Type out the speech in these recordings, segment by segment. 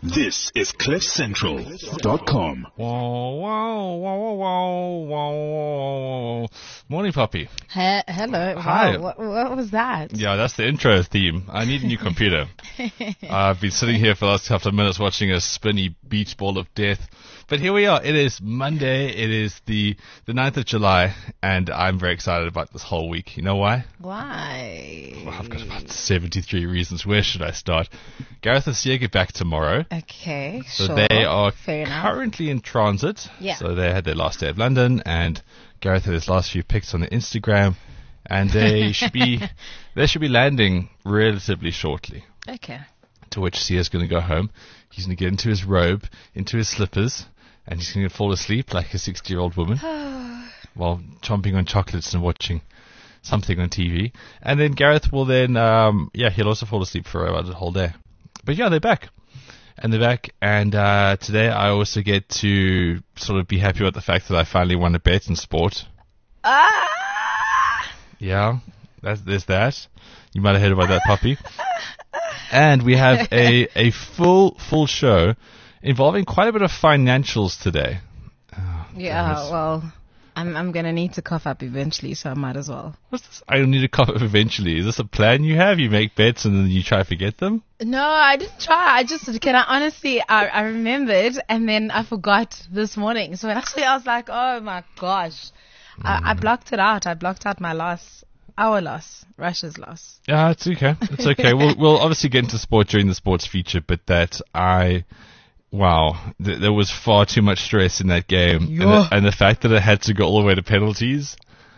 This is CliffCentral.com. Morning, Poppy. Hello. Hi. Wow, what was that? Yeah, that's the intro theme. I need a new computer. I've been sitting here for the last couple of minutes watching a spinny beach ball of death. But here we are. It is Monday. It is the 9th of July, and I'm very excited about this whole week. You know why? Why? Well, I've got about 73 reasons. Where should I start? Gareth and Sia get back tomorrow. Okay, So sure. they are Fair enough. currently in transit. Yeah. So they had their last day of London, and Gareth had his last few pics on the Instagram, and they should be landing relatively shortly. Okay. To which Sia's going to go home. He's going to get into his robe, into his slippers, and he's going to fall asleep like a 60-year-old woman while chomping on chocolates and watching something on TV. And then Gareth will then, he'll also fall asleep for about the whole day. But yeah, they're back. And today I also get to sort of be happy about the fact that I finally won a bet in sport. Yeah, there's that. You might have heard about that, Poppy. And we have a full show involving quite a bit of financials today. Oh, Yeah, goodness. well, I'm going to need to cough up eventually, so I might as well. What's this? I need to cough up eventually. Is this a plan you have? You make bets and then you try to forget them? No, I didn't try. I remembered, and then I forgot this morning. So actually I was like, oh my gosh. I blocked it out. I blocked out my loss. Our loss. Russia's loss. Yeah, it's okay. It's okay. We'll obviously get into sport during the sports feature, but there was far too much stress in that game. Yeah. And the fact that it had to go all the way to penalties,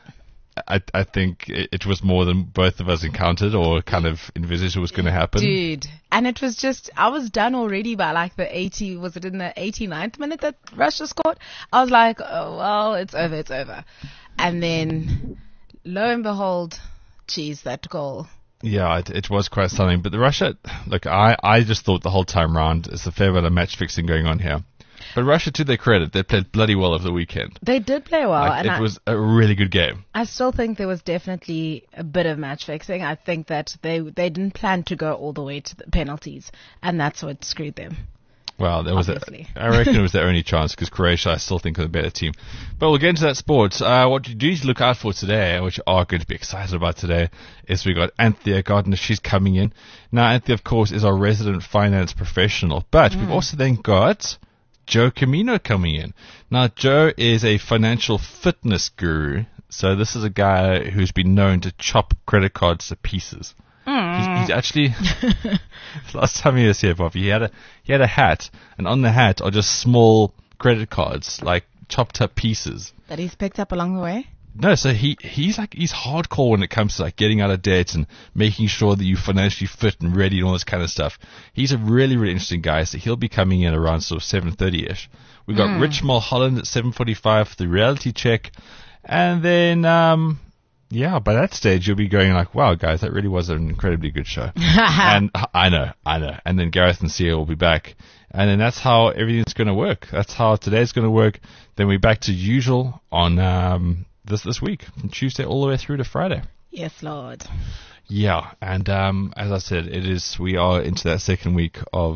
I think it was more than both of us encountered or kind of envisaged was going to happen. Dude. And it was just, I was done already by like was it in the 89th minute that Russia scored? I was like, oh, well, it's over. And then, lo and behold, that goal. Yeah, it was quite stunning. But the Russia, look, I just thought the whole time round, it's a fair bit of match fixing going on here. But Russia, to their credit, they played bloody well over the weekend. They did play well. Like, it was a really good game. I still think there was definitely a bit of match fixing. I think that they didn't plan to go all the way to the penalties, and that's what screwed them. Well, Obviously. I reckon it was their only chance because Croatia, I still think, are the better team. But we'll get into that sports. What you do need to look out for today, which you are going to be excited about today, is we got Anthea Gardner. She's coming in. Now, Anthea, of course, is our resident finance professional, but we've also then got Joe Camino coming in. Now, Joe is a financial fitness guru, so this is a guy who's been known to chop credit cards to pieces. He's actually, last time he was here, Bobby, he had a hat, and on the hat are just small credit cards, like chopped up pieces. That he's picked up along the way? No, so he's hardcore when it comes to like getting out of debt and making sure that you're financially fit and ready and all this kind of stuff. He's a really, really interesting guy, so he'll be coming in around sort of 7:30ish. We've got Rich Mulholland at 7:45 for the reality check, and then by that stage, you'll be going like, wow, guys, that really was an incredibly good show. And I know. And then Gareth and Sia will be back. And then that's how everything's going to work. That's how today's going to work. Then we're back to usual on this week, from Tuesday all the way through to Friday. Yes, Lord. Yeah, and as I said, we are into that second week of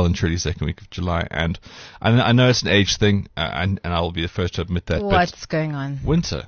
July. And I know it's an age thing, and I will be the first to admit that. What's going on? Winter.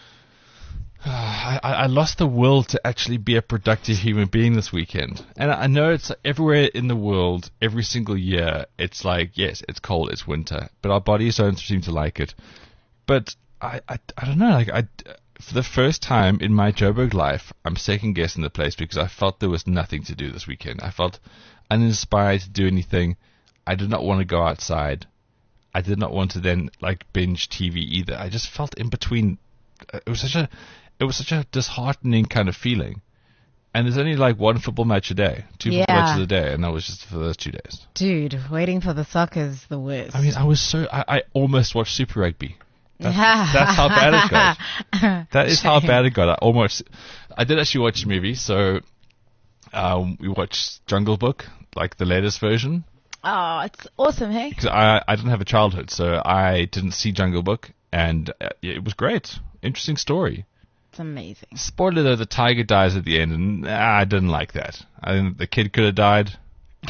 I lost the will to actually be a productive human being this weekend. And I know it's everywhere in the world, every single year, it's like, yes, it's cold, it's winter, but our bodies don't seem to like it. But I don't know, for the first time in my Joburg life, I'm second guessing the place because I felt there was nothing to do this weekend. I felt uninspired to do anything. I did not want to go outside. I did not want to then binge TV either. I just felt in between. It was such a disheartening kind of feeling. And there's only one football match a day, two football matches a day, and that was just for those 2 days. Dude, waiting for the soccer is the worst. I mean, I almost watched Super Rugby. That's how bad it got. That is how bad it got. I did actually watch the movie, so we watched Jungle Book, the latest version. Oh, it's awesome, hey? Because I didn't have a childhood, so I didn't see Jungle Book, and it was great. Interesting story. It's amazing. Spoiler though, the tiger dies at the end, and I didn't like that. I think the kid could have died.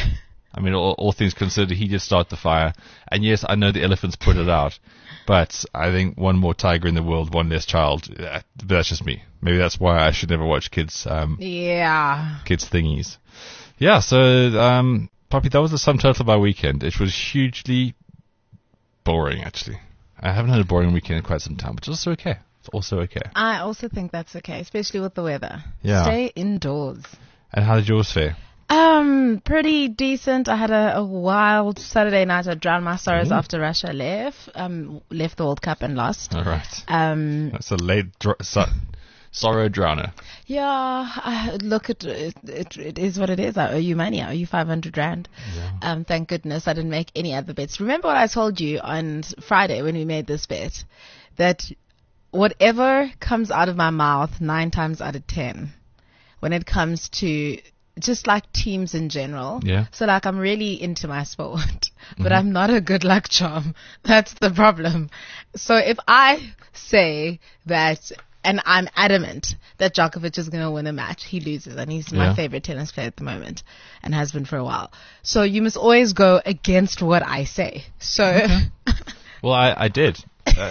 I mean, all things considered, he did start the fire. And yes, I know the elephants put it out, but I think one more tiger in the world, one less child. That's just me. Maybe that's why I should never watch kids thingies. Yeah, so, Poppy, that was the sum total of my weekend. It was hugely boring, actually. I haven't had a boring weekend in quite some time, but it's also okay. It's also okay. I also think that's okay, especially with the weather. Yeah. Stay indoors. And how did yours fare? Pretty decent. I had a wild Saturday night. I drowned my sorrows after Russia left the World Cup and lost. All right. That's a late sorrow drowner. Yeah, look, it is what it is. I owe you money. I owe you 500 rand. Yeah. Thank goodness I didn't make any other bets. Remember what I told you on Friday when we made this bet? That whatever comes out of my mouth 9 times out of 10, when it comes to just like teams in general. Yeah. So like I'm really into my sport, but I'm not a good luck charm. That's the problem. So if I say that, and I'm adamant that Djokovic is going to win a match, he loses, and he's my favorite tennis player at the moment and has been for a while. So you must always go against what I say. So. Well, I did.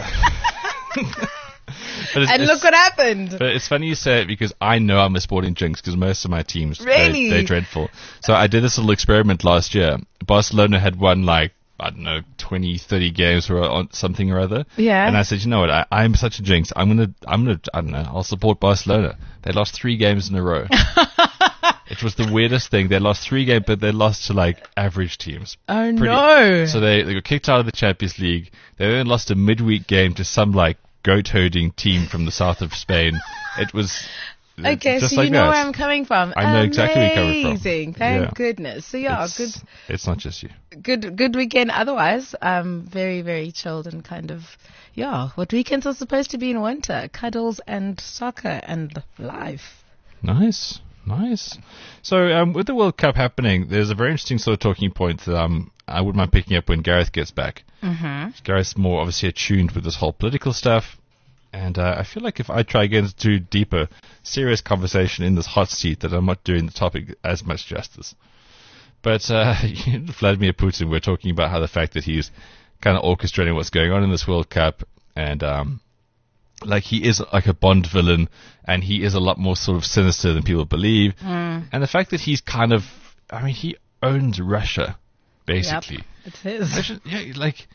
And look what happened. But it's funny you say it because I know I'm a sporting jinx because most of my teams, really? they're dreadful. So I did this little experiment last year. Barcelona had won like, I don't know, 20, 30 games or something or other. Yeah. And I said, you know what, I'm such a jinx. I'm gonna, I don't know, I'll support Barcelona. They lost 3 games in a row. It was the weirdest thing. They lost 3 games, but they lost to like average teams. Oh no. So they got kicked out of the Champions League. They then lost a midweek game to some like goat-herding team from the south of Spain. It was okay, just so like you know that. where I'm coming from. I know exactly where you're coming from. Amazing, thank goodness. So It's not just you. Good weekend. Otherwise, very very chilled and kind of what weekends are supposed to be in winter: cuddles and soccer and life. Nice. So with the World Cup happening, there's a very interesting sort of talking point that I wouldn't mind picking up when Gareth gets back. Mm-hmm. Gareth's more obviously attuned with this whole political stuff, and I feel like if I try again to deeper, serious conversation in this hot seat, that I'm not doing the topic as much justice. But Vladimir Putin, we're talking about how the fact that he's kind of orchestrating what's going on in this World Cup, and like he is like a Bond villain, and he is a lot more sort of sinister than people believe. And the fact that he's kind of, I mean, he owns Russia, basically. Yep, it's his. Yeah, like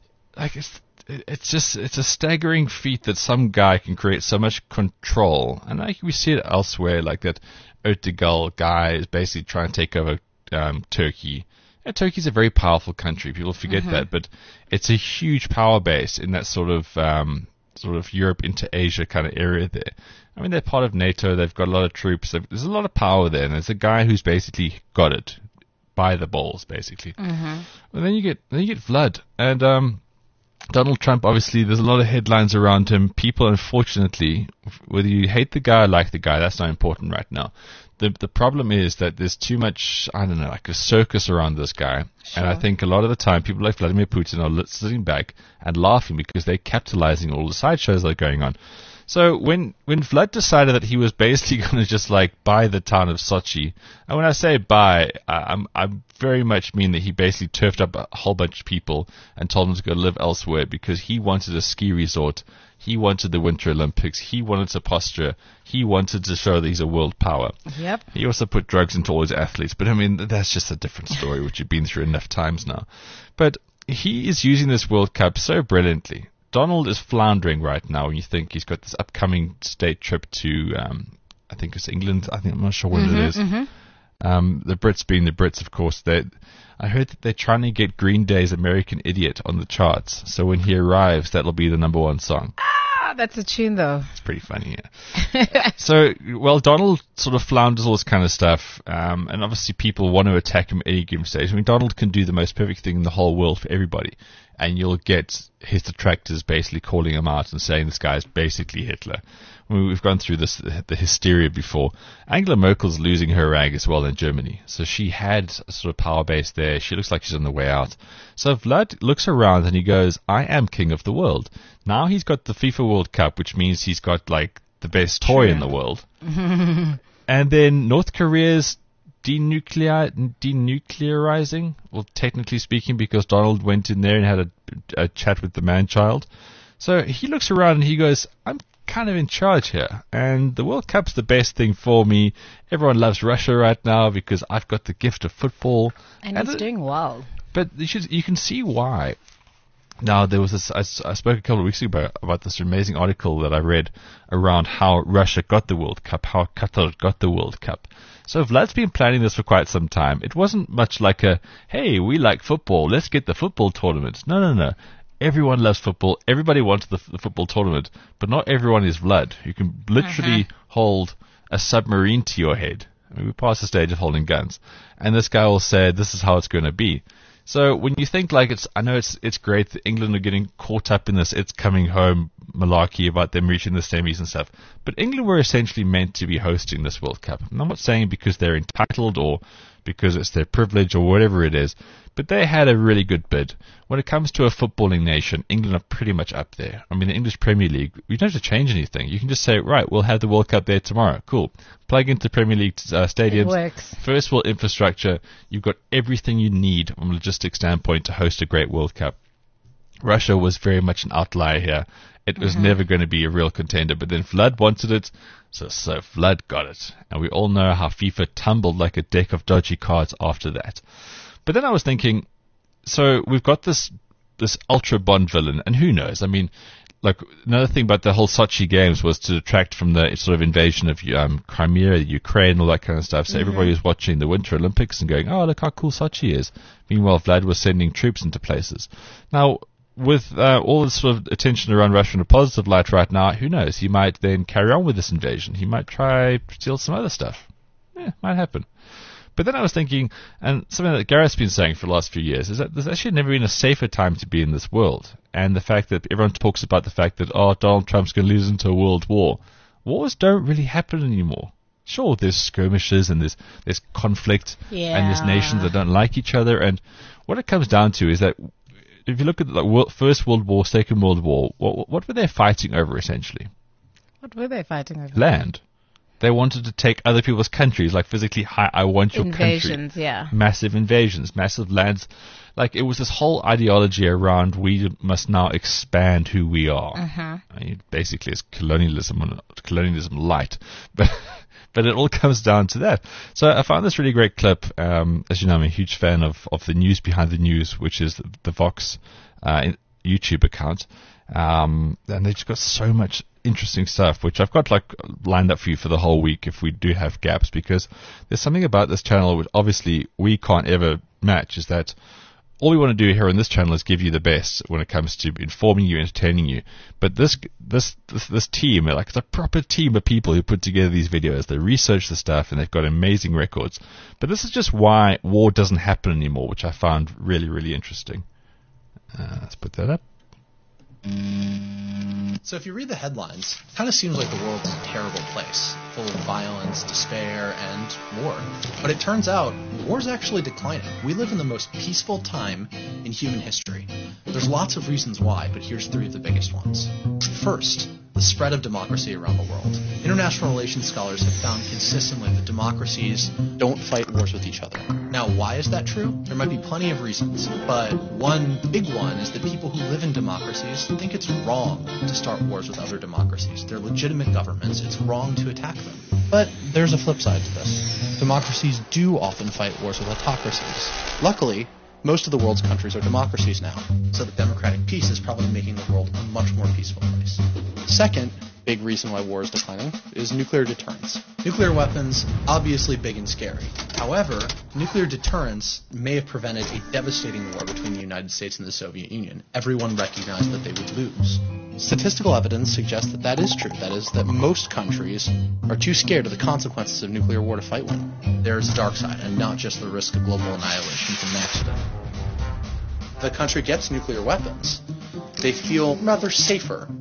it's a staggering feat that some guy can create so much control, and like we see it elsewhere, like that Erdogan guy is basically trying to take over Turkey. Yeah, Turkey's a very powerful country. People forget that, but it's a huge power base in that sort of Europe into Asia kind of area there. I mean, they're part of NATO. They've got a lot of troops. There's a lot of power there, and there's a guy who's basically got it by the balls, basically. And then you get Vlad and Donald Trump. Obviously, there's a lot of headlines around him. People, unfortunately, whether you hate the guy or like the guy, that's not important right now. The problem is that there's too much, I don't know, like a circus around this guy. Sure. And I think a lot of the time people like Vladimir Putin are sitting back and laughing because they're capitalizing all the sideshows that are going on. So when Vlad decided that he was basically going to just like buy the town of Sochi, and when I say buy, I very much mean that he basically turfed up a whole bunch of people and told them to go live elsewhere because he wanted a ski resort. He wanted the Winter Olympics. He wanted to posture. He wanted to show that he's a world power. Yep. He also put drugs into all his athletes. But, I mean, that's just a different story, which you've been through enough times now. But he is using this World Cup so brilliantly. Donald is floundering right now when you think he's got this upcoming state trip to, I think it's England. I'm not sure when it is. The Brits being the Brits, of course. I heard that they're trying to get Green Day's American Idiot on the charts. So when he arrives, that'll be the #1 song. Ah, that's a tune, though. It's pretty funny, yeah. So, well, Donald sort of flounders all this kind of stuff. And obviously people want to attack him at any given stage. I mean, Donald can do the most perfect thing in the whole world for everybody. And you'll get his detractors basically calling him out and saying this guy's basically Hitler. I mean, we've gone through the hysteria before. Angela Merkel's losing her rag as well in Germany. So she had a sort of power base there. She looks like she's on the way out. So Vlad looks around and he goes, I am king of the world. Now he's got the FIFA World Cup, which means he's got like the best toy in the world. And then North Korea's denuclearizing, well, technically speaking, because Donald went in there and had a chat with the man-child. So he looks around and he goes, I'm kind of in charge here, and the World Cup's the best thing for me. Everyone loves Russia right now because I've got the gift of football. And he's doing well. But you can see why. Now, there was this, I spoke a couple of weeks ago about this amazing article that I read around how Russia got the World Cup, how Qatar got the World Cup. So Vlad's been planning this for quite some time. It wasn't much like hey, we like football, let's get the football tournament. No. Everyone loves football. Everybody wants the football tournament. But not everyone is Vlad, who can literally hold a submarine to your head. I mean, we're past the stage of holding guns. And this guy will say, this is how it's going to be. So when you think like I know it's great that England are getting caught up in this it's coming home malarkey about them reaching the semis and stuff, but England were essentially meant to be hosting this World Cup. And I'm not saying because they're entitled or because it's their privilege or whatever it is, but they had a really good bid. When it comes to a footballing nation, England are pretty much up there. I mean, the English Premier League, you don't have to change anything. You can just say, right, we'll have the World Cup there tomorrow. Cool. Plug into Premier League stadiums. It works. First world infrastructure. You've got everything you need from a logistics standpoint to host a great World Cup. Russia was very much an outlier here. It was never going to be a real contender, but then Vlad wanted it, so Vlad got it. And we all know how FIFA tumbled like a deck of dodgy cards after that. But then I was thinking, so we've got this ultra Bond villain, and who knows? I mean, like another thing about the whole Sochi games was to detract from the sort of invasion of Crimea, Ukraine, all that kind of stuff. So everybody was watching the Winter Olympics and going, oh, look how cool Sochi is. Meanwhile, Vlad was sending troops into places. Now, with all this sort of attention around Russia in a positive light right now, who knows? He might then carry on with this invasion. He might try to steal some other stuff. Yeah, might happen. But then I was thinking, and something that Gareth's been saying for the last few years, is that there's actually never been a safer time to be in this world. And the fact that everyone talks about the fact that, Donald Trump's going to lose into a world war. Wars don't really happen anymore. Sure, there's skirmishes and there's conflict and there's nations that don't like each other. And what it comes down to is that if you look at the First World War, Second World War, what were they fighting over essentially? What were they fighting over? Land. They wanted to take other people's countries, like physically, I want your invasions, country. Yeah. Massive invasions, massive lands. Like, it was this whole ideology around we must now expand who we are. I mean, basically, it's colonialism light. But it all comes down to that. So I found this really great clip. As you know, I'm a huge fan of the News Behind the News, which is the Vox YouTube account. And they've just got so much interesting stuff, which I've got lined up for you for the whole week if we do have gaps, because there's something about this channel which obviously we can't ever match, is that all we want to do here on this channel is give you the best when it comes to informing you, entertaining you. But this team, like, it's a proper team of people who put together these videos. They research the stuff and they've got amazing records. But this is just why war doesn't happen anymore, which I found really, really interesting. Let's put that up. So if you read the headlines, it kind of seems like the world's a terrible place, full of violence, despair, and war. But it turns out, war's actually declining. We live in the most peaceful time in human history. There's lots of reasons why, but here's three of the biggest ones. First, the spread of democracy around the world. International relations scholars have found consistently that democracies don't fight wars with each other. Now, why is that true? There might be plenty of reasons, but one big one is that people who live in democracies think it's wrong to start wars with other democracies. They're legitimate governments. It's wrong to attack them. But there's a flip side to this. Democracies do often fight wars with autocracies. Luckily, most of the world's countries are democracies now, so the democratic peace is probably making the world a much more peaceful place. Second big reason why war is declining is nuclear deterrence. Nuclear weapons, obviously big and scary. However, nuclear deterrence may have prevented a devastating war between the United States and the Soviet Union. Everyone recognized that they would lose. Statistical evidence suggests that that is true. That is, that most countries are too scared of the consequences of nuclear war to fight one. There's a dark side, and not just the risk of global annihilation from an accident. If a country gets nuclear weapons, they feel rather safer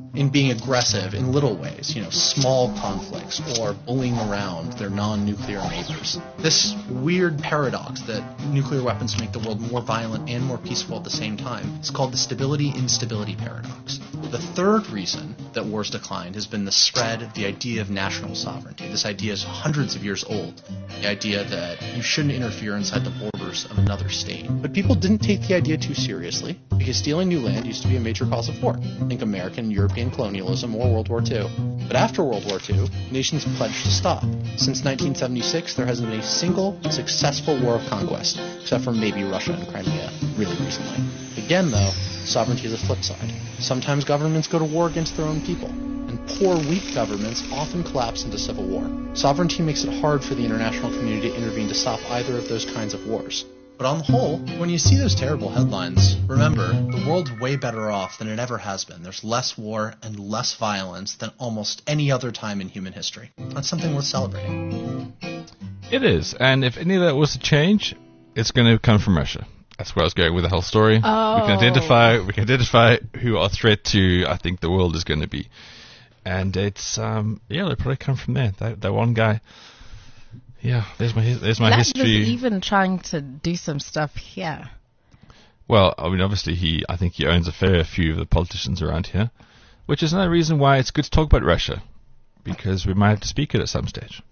in being aggressive in little ways, small conflicts or bullying around their non-nuclear neighbors. This weird paradox that nuclear weapons make the world more violent and more peaceful at the same time is called the stability-instability paradox. The third reason that wars declined has been the spread of the idea of national sovereignty. This idea is hundreds of years old, the idea that you shouldn't interfere inside the borders of another state. But people didn't take the idea too seriously, because stealing new land used to be a major cause of war. Think American and European colonialism or World War II. But after World War II, nations pledged to stop. Since 1976, there hasn't been a single successful war of conquest, except for maybe Russia and Crimea, really recently. Again, though, sovereignty is a flip side. Sometimes governments go to war against their own people, and poor, weak governments often collapse into civil war. Sovereignty makes it hard for the international community to intervene to stop either of those kinds of wars. But on the whole, when you see those terrible headlines, remember, the world's way better off than it ever has been. There's less war and less violence than almost any other time in human history. That's something worth celebrating. It is, and if any of that was to change, it's going to come from Russia. That's where I was going with the whole story. Oh. We can identify who our threat to, I think, the world is going to be. And it's, they'll probably come from there. That one guy. Yeah, there's my history. He's even trying to do some stuff here. Well, I mean, obviously, I think he owns a fair few of the politicians around here, which is another reason why it's good to talk about Russia, because we might have to speak it at some stage.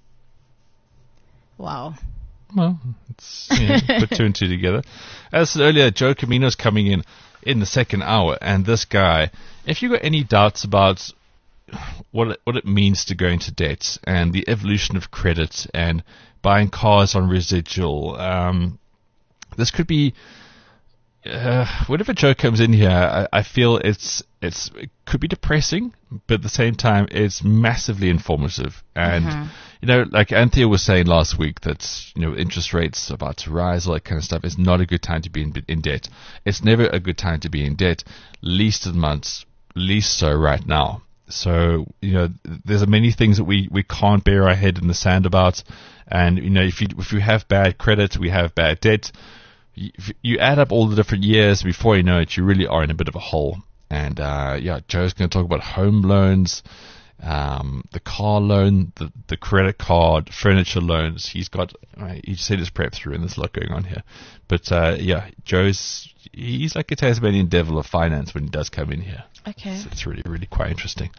Wow. Well, it's put two and two together. As I said earlier, Joe Camino's coming in the second hour, and this guy, if you've got any doubts about what it means to go into debt and the evolution of credit and buying cars on residual, this could be whenever Joe comes in here, I feel it could be depressing, but at the same time it's massively informative. And like Anthea was saying last week, that interest rates about to rise, all that kind of stuff. It's not a good time to be in debt. It's never a good time to be in debt, least of months, least so right now. So, there's many things that we can't bear our head in the sand about. And, if you have bad credit, we have bad debt. You add up all the different years, before you know it, you really are in a bit of a hole. And, Joe's going to talk about home loans, the car loan, the credit card, furniture loans. He's seen his prep through, and there's a lot going on here. But, he's like a Tasmanian devil of finance when he does come in here. Okay. So it's really, really quite interesting.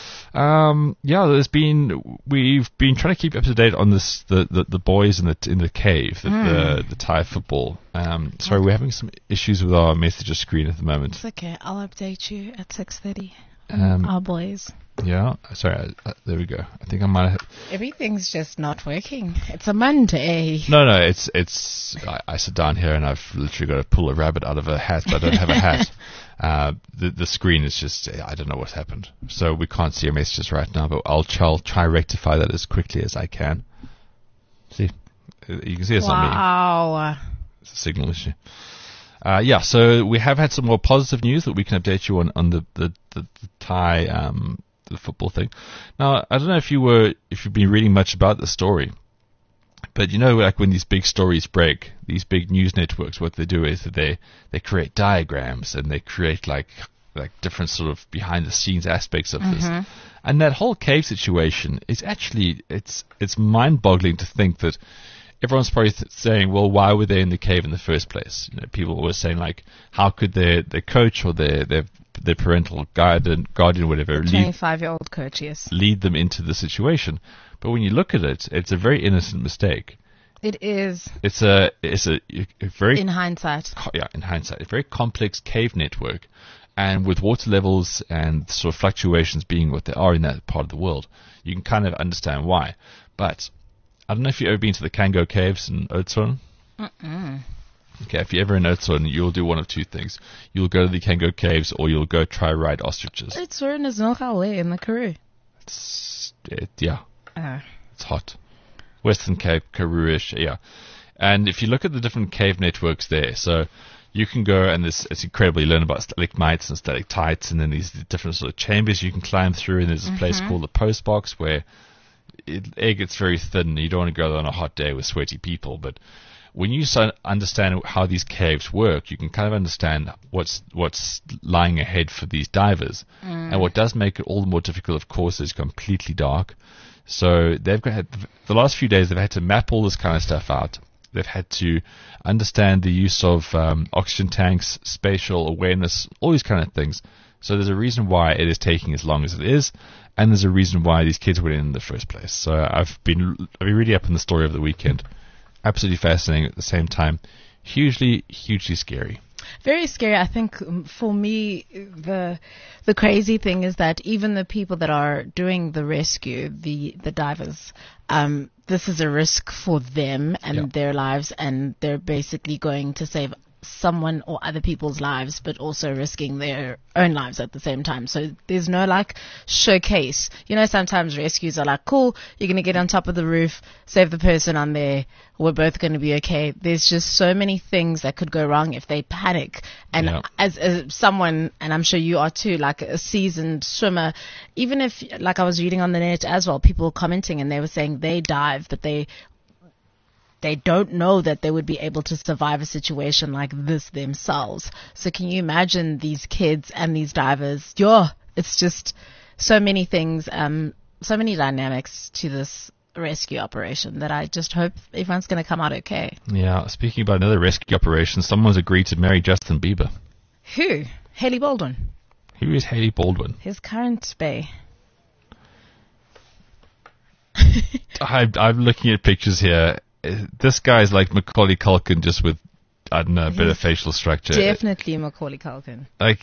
We've been trying to keep up to date on this, the boys in the cave, the Thai football. Sorry, we're having some issues with our messenger screen at the moment. It's okay. I'll update you at 6:30. Our boys. Yeah, sorry. There we go. I think I might have. Everything's just not working. It's a Monday. No, it's. I sit down here and I've literally got to pull a rabbit out of a hat, but I don't have a hat. The screen is just, I don't know what's happened. So we can't see your messages right now, but I'll try rectify that as quickly as I can. See? You can see it's not me. Wow. It's a signal issue. So we have had some more positive news that we can update you on the Thai, the football thing. Now, I don't know if you've been reading much about the story, but like when these big stories break, these big news networks, what they do is that they create diagrams and they create like different sort of behind the scenes aspects of this. And that whole cave situation is actually, it's mind-boggling to think that everyone's probably saying, well, why were they in the cave in the first place? People were saying, like, how could their coach or their parental guardian, whatever, 25-year-old coach, yes, lead them into the situation? But when you look at it, it's a very innocent mistake. It is. It's a very in hindsight. In hindsight, a very complex cave network, and with water levels and sort of fluctuations being what they are in that part of the world, you can kind of understand why. But I don't know if you've ever been to the Kango Caves in Oudtshoorn. Okay, if you're ever in Oudtshoorn, you'll do one of two things. You'll go to the Kango Caves, or you'll go try ride ostriches. Oudtshoorn is not away in the Karoo. It's hot. Western Cape, Karoo-ish, yeah. And if you look at the different cave networks there, so you can go, and it's incredible. You learn about stalagmites and stalactites, and then these different sort of chambers you can climb through, and there's a place called the Post Box where air gets very thin. You don't want to go there on a hot day with sweaty people, but when you understand how these caves work, you can kind of understand what's lying ahead for these divers. And what does make it all the more difficult, of course, is completely dark. So they've got the last few days they've had to map all this kind of stuff out. They've had to understand the use of oxygen tanks, spatial awareness, all these kind of things. So there's a reason why it is taking as long as it is, and there's a reason why these kids went in the first place. So I've been reading up on the story of the weekend. Absolutely fascinating at the same time. Hugely, hugely scary. Very scary. I think for me, the crazy thing is that even the people that are doing the rescue, the divers, this is a risk for them and their lives, and they're basically going to save someone or other people's lives, but also risking their own lives at the same time. So there's no like showcase. You know, sometimes rescues are like, cool, you're going to get on top of the roof, save the person on there, we're both going to be okay. There's just so many things that could go wrong if they panic. And as someone, and I'm sure you are too, like a seasoned swimmer, even if, like I was reading on the net as well, people commenting and they were saying they dive, but they don't know that they would be able to survive a situation like this themselves. So can you imagine these kids and these divers? It's just so many things, so many dynamics to this rescue operation that I just hope everyone's going to come out okay. Yeah, speaking about another rescue operation, someone's agreed to marry Justin Bieber. Who? Hailey Baldwin. Who is Hailey Baldwin? His current bae. I'm looking at pictures here. This guy's like Macaulay Culkin, just with, I don't know, a bit of facial structure. Definitely Macaulay Culkin. Like,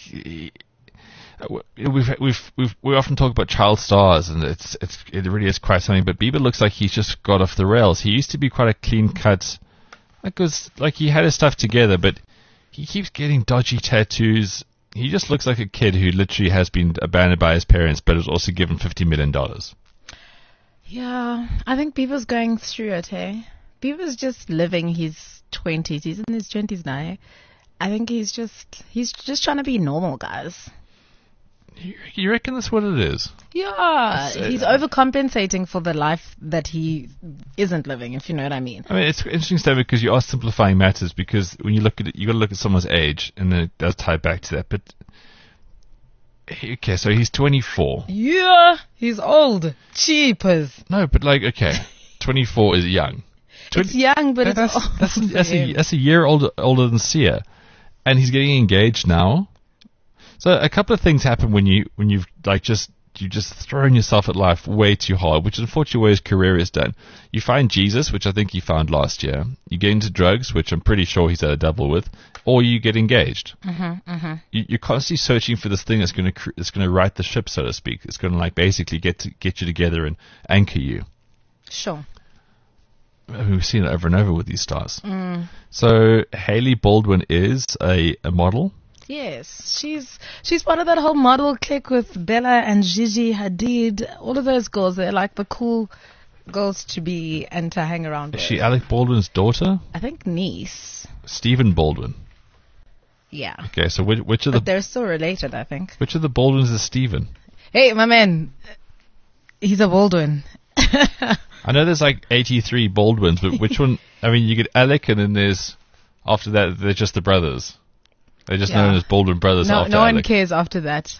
we often talk about child stars, and it really is quite something. But Bieber looks like he's just got off the rails. He used to be quite a clean cut, like he had his stuff together, but he keeps getting dodgy tattoos. He just looks like a kid who literally has been abandoned by his parents, but is also given $50 million. Yeah, I think Bieber's going through it, hey? Bieber's just living his 20s. He's in his 20s now. Eh? I think he's just trying to be normal, guys. You reckon that's what it is? Yeah, he's overcompensating for the life that he isn't living, if you know what I mean. I mean, it's interesting stuff because you are simplifying matters, because when you look at it, you got to look at someone's age, and then it does tie back to that. But okay, so he's 24. Yeah, he's old. Cheapers. No, but like, okay, 24 is young. It's young, but that's a year older than Sia, and he's getting engaged now. So a couple of things happen when you've like just thrown yourself at life way too hard, which is unfortunately where his career is done. You find Jesus, which I think he found last year. You get into drugs, which I'm pretty sure he's had a double with, or you get engaged. You're constantly searching for this thing that's going to right the ship, so to speak. It's going to like basically get you together and anchor you. Sure. I mean, we've seen it over and over with these stars. So Hailey Baldwin is a model. Yes, she's part of that whole model clique with Bella and Gigi Hadid. All of those girls, they're like the cool girls to be and to hang around with. Is she Alec Baldwin's daughter? I think niece. Stephen Baldwin. Yeah. Okay, so which of the... But they're still related, I think. Which of the Baldwins is Stephen? Hey, my man. He's a Baldwin. I know there's like 83 Baldwins, but which one? I mean, you get Alec, and then there's, after that, they're just the brothers. They're just known as Baldwin brothers after no Alec. one cares after that.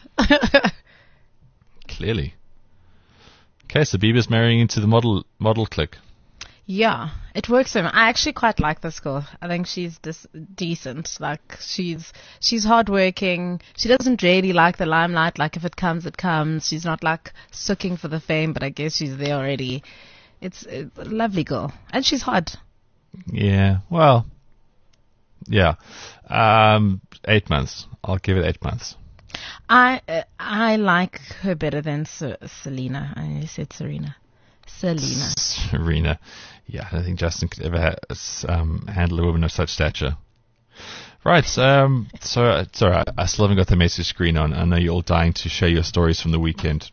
Clearly. Okay, so Bieber's marrying into the model clique. Yeah, it works for him. I actually quite like this girl. I think she's decent. Like, she's hardworking. She doesn't really like the limelight. Like, if it comes, it comes. She's not like sooking for the fame, but I guess she's there already. It's a lovely girl. And she's hot. Yeah, well, yeah. 8 months. I'll give it 8 months. I like her better than Selena. I nearly said Serena. Serena. Yeah, I don't think Justin could ever handle a woman of such stature. Right, so sorry, I still haven't got the message screen on. I know you're all dying to share your stories from the weekend.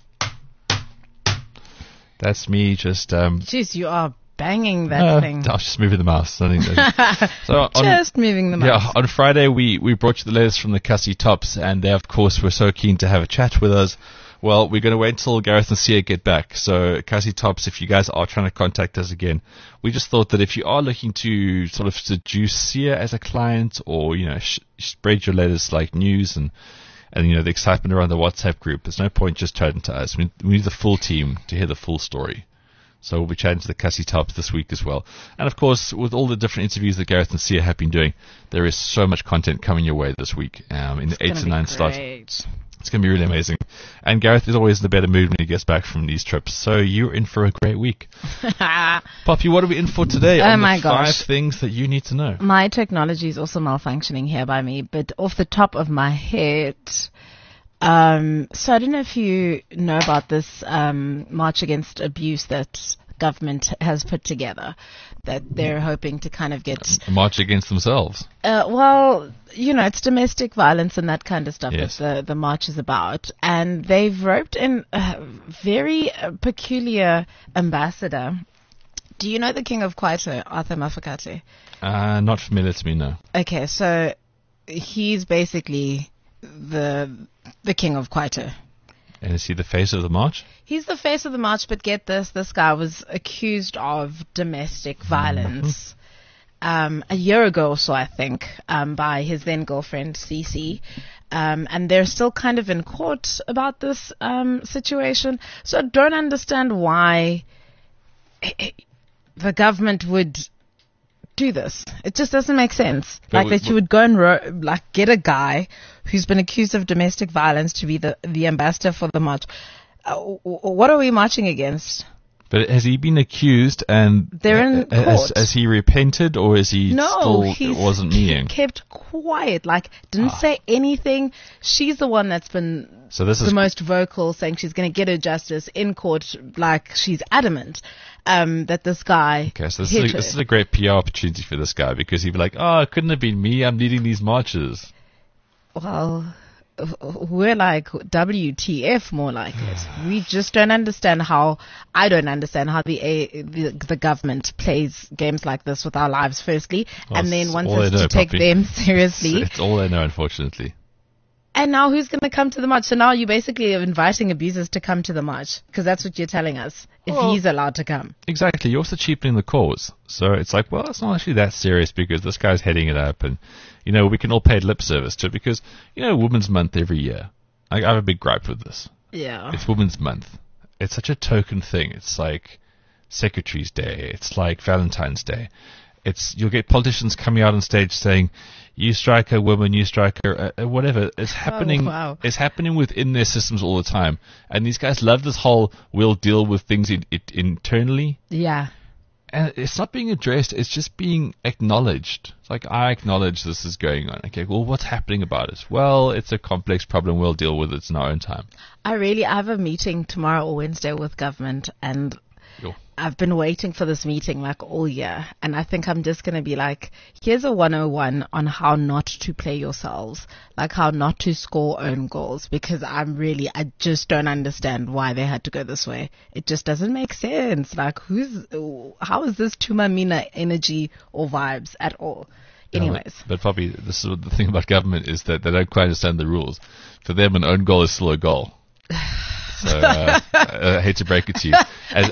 That's me just... Jeez, you are banging that thing. I was just moving the mouse. Moving the mouse. Yeah, on Friday we brought you the latest from the Cassie Tops, and they, of course, were so keen to have a chat with us. Well, we're going to wait until Gareth and Sia get back. So, Cassie Tops, if you guys are trying to contact us again, we just thought that if you are looking to sort of seduce Sia as a client, or spread your latest news and the excitement around the WhatsApp group, there's no point just chatting to us. We need the full team to hear the full story. So we'll be chatting to the Cassie Tops this week as well. And of course, with all the different interviews that Gareth and Sia have been doing, there is so much content coming your way this week in the 8 to 9 slot. It's going to be really amazing. And Gareth is always in a better mood when he gets back from these trips. So you're in for a great week. Poppy, what are we in for today? Oh my gosh. 5 things that you need to know. My technology is also malfunctioning here by me, but off the top of my head... so I don't know if you know about this March Against Abuse that government has put together, that they're hoping to kind of get... A march against themselves. Well, it's domestic violence and that kind of stuff Yes. that the march is about. And they've roped in a very peculiar ambassador. Do you know the King of Kwaito, Arthur Mafokate? Not familiar to me, no. Okay, so he's basically the King of Kwaito. And is he the face of the march? He's the face of the march, but get this guy was accused of domestic violence a year ago or so, I think, by his then girlfriend, Cece. And they're still kind of in court about this situation. So I don't understand why the government would do this. It just doesn't make sense. That you would go and get a guy who's been accused of domestic violence to be the ambassador for the march. What are we marching against? But has he been accused and they're in court? Has he repented, or is he wasn't kneeing? Kept quiet, didn't say anything. She's the one that's been the most vocal, saying she's going to get her justice in court. She's adamant that this guy. Okay, so this is a great PR opportunity for this guy, because he'd be like, "Oh, it couldn't have been me. I'm leading these marches." Well, we're like WTF, more like it. We just don't understand how. I don't understand how the government plays games like this with our lives, firstly, and then wants us to take them seriously. It's all they know, unfortunately. And now who's going to come to the march? So now you basically are inviting abusers to come to the march, because that's what you're telling us, if he's allowed to come. Exactly. You're also cheapening the cause. So it's like, well, it's not actually that serious, because this guy's heading it up, and, we can all pay lip service to it, because, Women's Month every year. I have a big gripe with this. Yeah. It's Women's Month. It's such a token thing. It's like Secretary's Day. It's like Valentine's Day. You'll get politicians coming out on stage saying, "You strike a woman, you strike her," whatever. It's happening. Oh, wow. It's happening within their systems all the time, and these guys love this whole "we'll deal with things internally." Yeah. And it's not being addressed. It's just being acknowledged. It's like, I acknowledge this is going on. Okay, well, what's happening about it? Well, it's a complex problem. We'll deal with it in our own time. I have a meeting tomorrow or Wednesday with government, and I've been waiting for this meeting all year, and I think I'm just going to be here's a 101 on how not to play yourselves, how not to score own goals, because I just don't understand why they had to go this way. It just doesn't make sense. How is this Tumamina energy or vibes at all? Anyways. But Poppy, this is the thing about government, is that they don't quite understand the rules. For them, an own goal is still a goal. So I hate to break it to you, as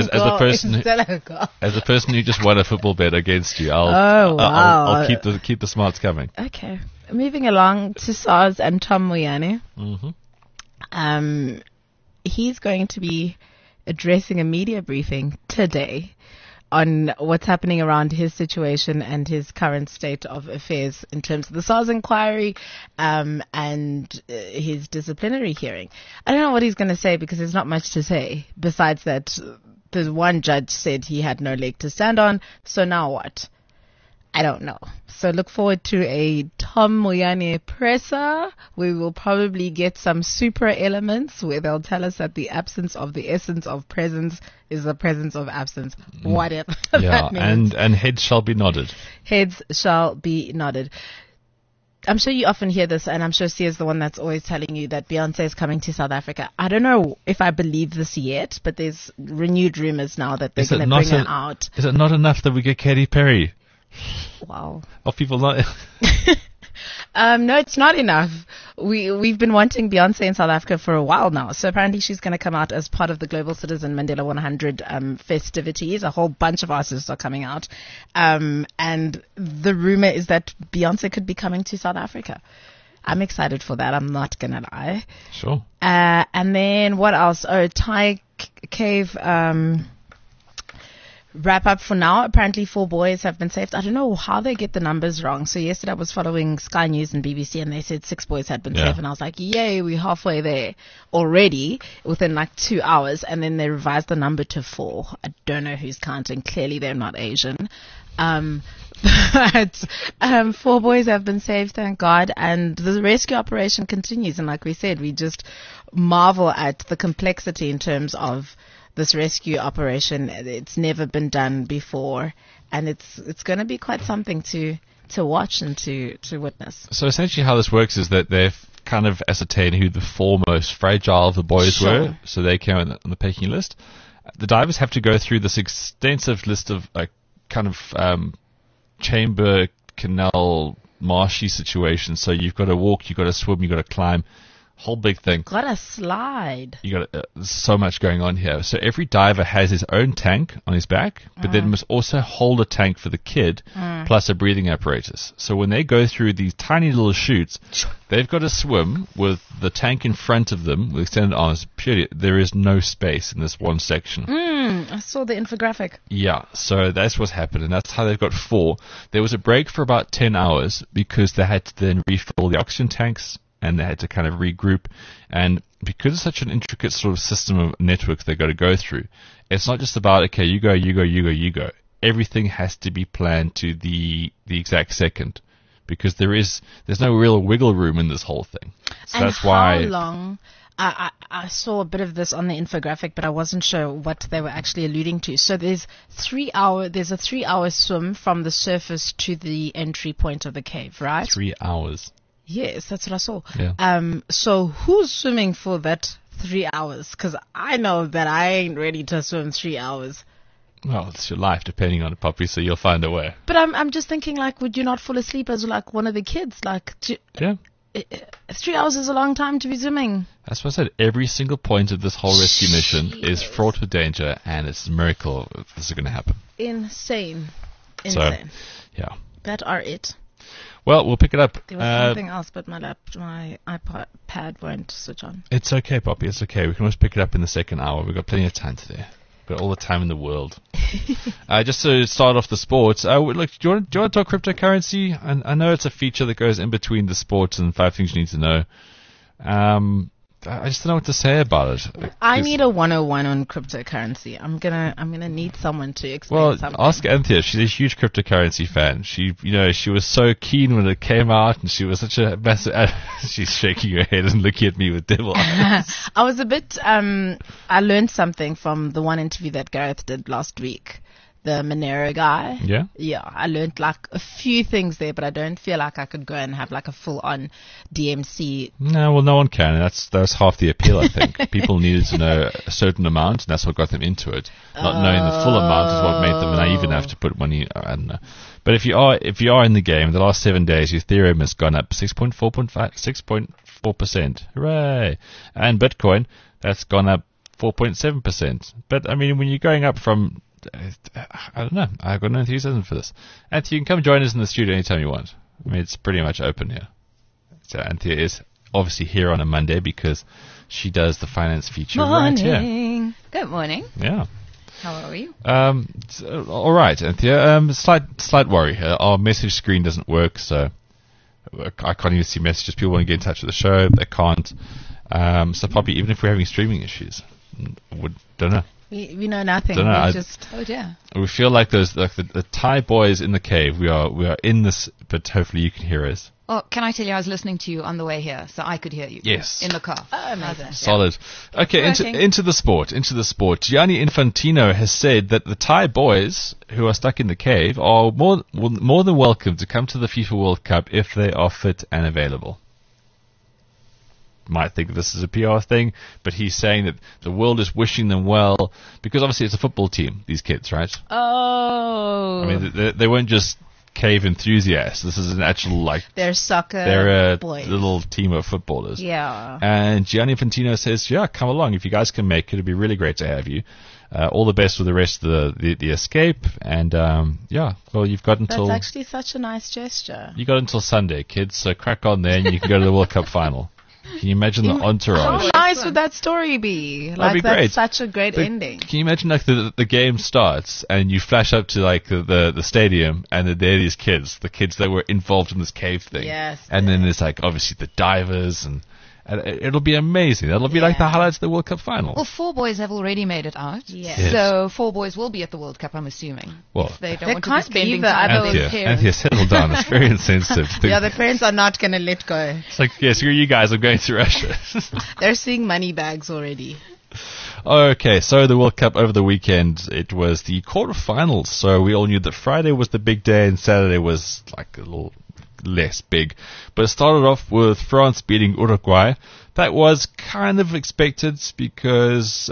the person who just won a football bet against you, I'll keep the smarts coming. Okay, moving along to SARS and Tom Moyane. Mm-hmm. He's going to be addressing a media briefing today on what's happening around his situation and his current state of affairs in terms of the SARS inquiry and his disciplinary hearing. I don't know what he's going to say, because there's not much to say besides that the one judge said he had no leg to stand on. So now what? I don't know. So look forward to a Tom Moyane presser. We will probably get some super elements where they'll tell us that the absence of the essence of presence is the presence of absence. Whatever that means. And heads shall be nodded. Heads shall be nodded. I'm sure you often hear this, and I'm sure Sia's the one that's always telling you that Beyonce is coming to South Africa. I don't know if I believe this yet, but there's renewed rumors now that they're going to bring her out. Is it not enough that we get Katy Perry? Wow. Are people not? No, it's not enough. We've been wanting Beyonce in South Africa for a while now. So apparently she's going to come out as part of the Global Citizen Mandela 100 festivities. A whole bunch of artists are coming out. And the rumor is that Beyonce could be coming to South Africa. I'm excited for that. I'm not going to lie. Sure. And then what else? Oh, Thai Cave wrap up for now. Apparently 4 boys have been saved. I don't know how they get the numbers wrong. So yesterday I was following Sky News and BBC and they said 6 boys had been saved. And I was like, yay, we're halfway there already within like 2 hours. And then they revised the number to 4. I don't know who's counting. Clearly they're not Asian. But 4 boys have been saved, thank God, and the rescue operation continues. And like we said, we just marvel at the complexity in terms of this rescue operation. It's never been done before, and it's going to be quite something to watch and to witness. So essentially how this works is that they've kind of ascertained who the 4 most fragile of the boys were, so they came on the pecking list. The divers have to go through this extensive list of kind of chamber, canal, marshy situation. So you've got to walk, you've got to swim, you've got to climb. Whole big thing. Gotta slide. You got there's so much going on here. So every diver has his own tank on his back, but then must also hold a tank for the kid, plus a breathing apparatus. So when they go through these tiny little chutes, they've got to swim with the tank in front of them with extended arms. Purely, there is no space in this one section. I saw the infographic. Yeah, so that's what's happened, and that's how they've got 4. There was a break for about 10 hours because they had to then refill the oxygen tanks, and they had to kind of regroup. And because it's such an intricate sort of system of networks they've got to go through, it's not just about, okay, you go. Everything has to be planned to the exact second, because there's no real wiggle room in this whole thing. So and that's why. How long? I saw a bit of this on the infographic, but I wasn't sure what they were actually alluding to. So there's a 3-hour swim from the surface to the entry point of the cave, right? 3 hours. Yes, that's what I saw. Yeah. So who's swimming for that 3 hours? Because I know that I ain't ready to swim 3 hours. Well, it's your life depending on it, Poppy, so you'll find a way. But I'm just thinking, like, would you not fall asleep as like one of the kids? Like, yeah. 3 hours is a long time to be swimming. That's what I said. Every single point of this whole rescue mission is fraught with danger, and it's a miracle this is going to happen. Insane. So, yeah. That are it. Well, we'll pick it up. There was something else, but my iPad won't switch on. It's okay, Poppy. It's okay. We can always pick it up in the second hour. We've got plenty of time today. We've got all the time in the world. Just to start off the sports, look, do you want to talk cryptocurrency? I know it's a feature that goes in between the sports and 5 things you need to know. I just don't know what to say about it. I need a 101 on cryptocurrency. I'm gonna need someone to explain something. Ask Anthea. She's a huge cryptocurrency fan. She was so keen when it came out, and she was such a massive. She's shaking her head and looking at me with devil eyes. I was a bit. I learned something from the one interview that Gareth did last week. The Monero guy. Yeah? Yeah, I learned like a few things there, but I don't feel like I could go and have like a full-on DMC. No, well, no one can. That's half the appeal, I think. People needed to know a certain amount, and that's what got them into it. Not knowing the full amount is what made them naive enough to put money. I don't know. But if you are in the game, the last 7 days, Ethereum has gone up 6.4%. Hooray! And Bitcoin, that's gone up 4.7%. But I mean, when you're going up from, I don't know. I've got no enthusiasm for this. Anthea, you can come join us in the studio anytime you want. I mean, it's pretty much open here. So Anthea is obviously here on a Monday because she does the finance feature right here. Good morning. Yeah. How are you? All right, Anthea. Slight worry here. Our message screen doesn't work, so I can't even see messages. People want to get in touch with the show, they can't. So probably even if we're having streaming issues, don't know. We know nothing. We feel like those the Thai boys in the cave. We are in this, but hopefully you can hear us. Oh, can I tell you, I was listening to you on the way here, so I could hear you. Yes. In the car. Oh, amazing. Solid. Okay, into the sport. Gianni Infantino has said that the Thai boys who are stuck in the cave are more than welcome to come to the FIFA World Cup if they are fit and available. Might think this is a PR thing, but he's saying that the world is wishing them well because obviously it's a football team, these kids, right? Oh. I mean, they won't just cave enthusiasts. This is an actual, like, They're soccer they're a boys. little team of footballers. Yeah. And Gianni Infantino says, yeah, come along. If you guys can make it, it'd be really great to have you. All the best with the rest of the escape. And, well, you've got until... That's actually such a nice gesture. You got until Sunday, kids, so crack on there and you can go to the World Cup final. Can you imagine the entourage? How nice would that story be? Like, be that's great. such a great ending. Can you imagine, like, the game starts and you flash up to, like, the stadium and there are these kids, the kids that were involved in this cave thing. Yes. And then there's, like, obviously the divers and it'll be amazing. That'll be like the highlights of the World Cup final. Well, 4 boys have already made it out. Yes. Yes. So 4 boys will be at the World Cup, I'm assuming. Well, If they don't They want to can't be spending be either. time. I know. Anthea, parents. settle down. It's very insensitive. Yeah, the parents are not going to let go. It's like, yeah, screw you guys. I'm going to Russia. They're seeing money bags already. Okay, so the World Cup over the weekend, it was the quarterfinals. So we all knew that Friday was the big day and Saturday was like a little less big. But it started off with France beating Uruguay. That was kind of expected because,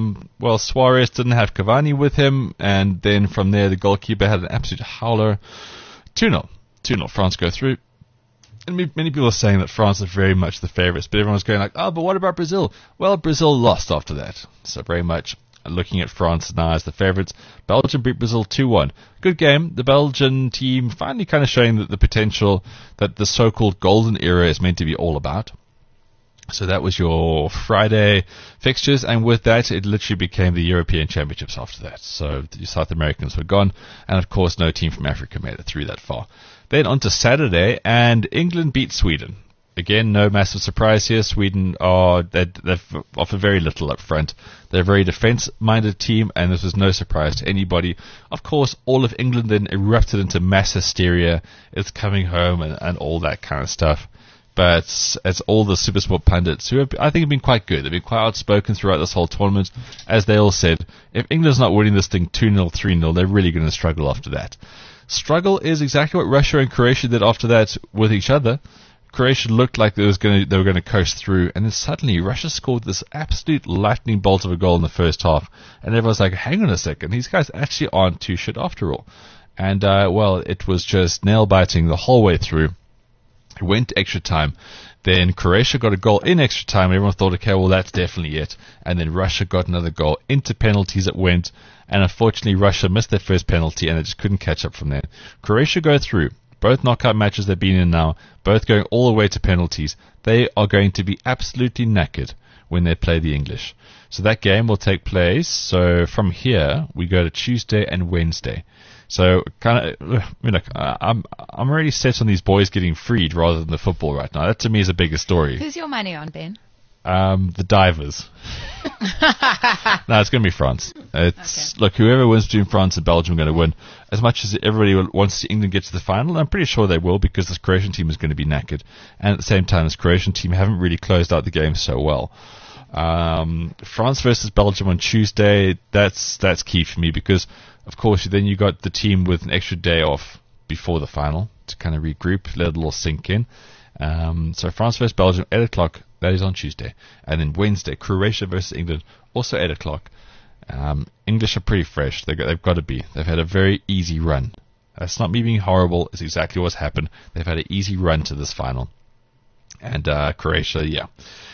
Suarez didn't have Cavani with him. And then from there, the goalkeeper had an absolute howler. 2-0. 2-0. France go through. And many people are saying that France are very much the favourites, but everyone's going like, oh, but what about Brazil? Well, Brazil lost after that. So very much looking at France now as the favourites. Belgium beat Brazil 2-1. Good game. The Belgian team finally kind of showing that the potential that the so-called golden era is meant to be all about. So that was your Friday fixtures, and with that, it literally became the European Championships after that. So the South Americans were gone, and of course, no team from Africa made it through that far. Then on to Saturday, and England beat Sweden. Again, no massive surprise here. Sweden they've offered very little up front. They're a very defence-minded team, and this was no surprise to anybody. Of course, all of England then erupted into mass hysteria. It's coming home and all that kind of stuff. But as all the SuperSport pundits, who I think have been quite good, they've been quite outspoken throughout this whole tournament, as they all said, if England's not winning this thing 2-0, 3-0, they're really going to struggle after that. Struggle is exactly what Russia and Croatia did after that with each other. Croatia looked like they were going to coast through, and then suddenly Russia scored this absolute lightning bolt of a goal in the first half, and everyone's like, hang on a second, these guys actually aren't too shit after all. And, it was just nail-biting the whole way through. It went to extra time. Then Croatia got a goal in extra time. Everyone thought, okay, well, that's definitely it. And then Russia got another goal. Into penalties it went. And unfortunately, Russia missed their first penalty and they just couldn't catch up from there. Croatia go through. Both knockout matches they've been in now, both going all the way to penalties. They are going to be absolutely knackered when they play the English. So that game will take place. So from here, we go to Tuesday and Wednesday. So I'm already set on these boys getting freed rather than the football right now. That to me is a bigger story. Who's your money on, Ben? The divers. No, it's going to be France. Look, whoever wins between France and Belgium are going to win. As much as everybody wants to England get to the final, I'm pretty sure they will because this Croatian team is going to be knackered. And at the same time, this Croatian team haven't really closed out the game so well. France versus Belgium on Tuesday, that's key for me because, of course, then you got the team with an extra day off before the final to kind of regroup, let it all sink in. So France versus Belgium, 8 o'clock, that is on Tuesday. And then Wednesday, Croatia versus England, also 8 o'clock. English are pretty fresh. They've got to be. They've had a very easy run. That's not me being horrible. It's exactly what's happened. They've had an easy run to this final. And Croatia, yeah.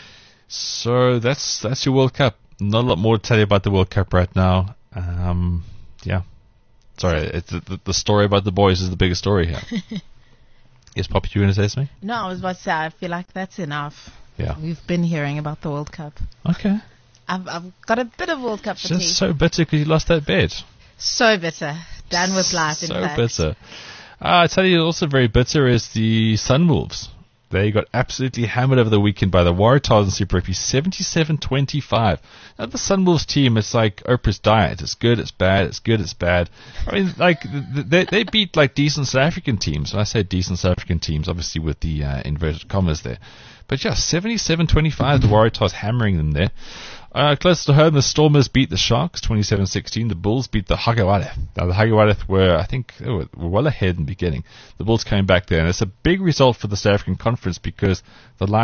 So that's your World Cup. Not a lot more to tell you about the World Cup right now. Yeah. Sorry, it's the story about the boys is the biggest story here. Yes, Poppy, you going to say something? No, I was about to say, I feel like that's enough. Yeah. We've been hearing about the World Cup. Okay. I've got a bit of World Cup fatigue. Just so bitter because you lost that bet. So bitter. Done with life, in fact. So bitter. I tell you, also very bitter is the Sunwolves. They got absolutely hammered over the weekend by the Waratahs in Super Rugby, 77-25. Now, the Sunwolves team, it's like Oprah's diet. It's good, it's bad, it's good, it's bad. I mean, like, they beat, like, decent South African teams. When I say decent South African teams, obviously with the inverted commas there. But, yeah, 77-25, the Waratahs hammering them there. Close to home, the Stormers beat the Sharks, 27-16. The Bulls beat the Hagawareth. Now, the Hagawareth were, I think, were well ahead in the beginning. The Bulls came back there, and it's a big result for the South African Conference because the Lions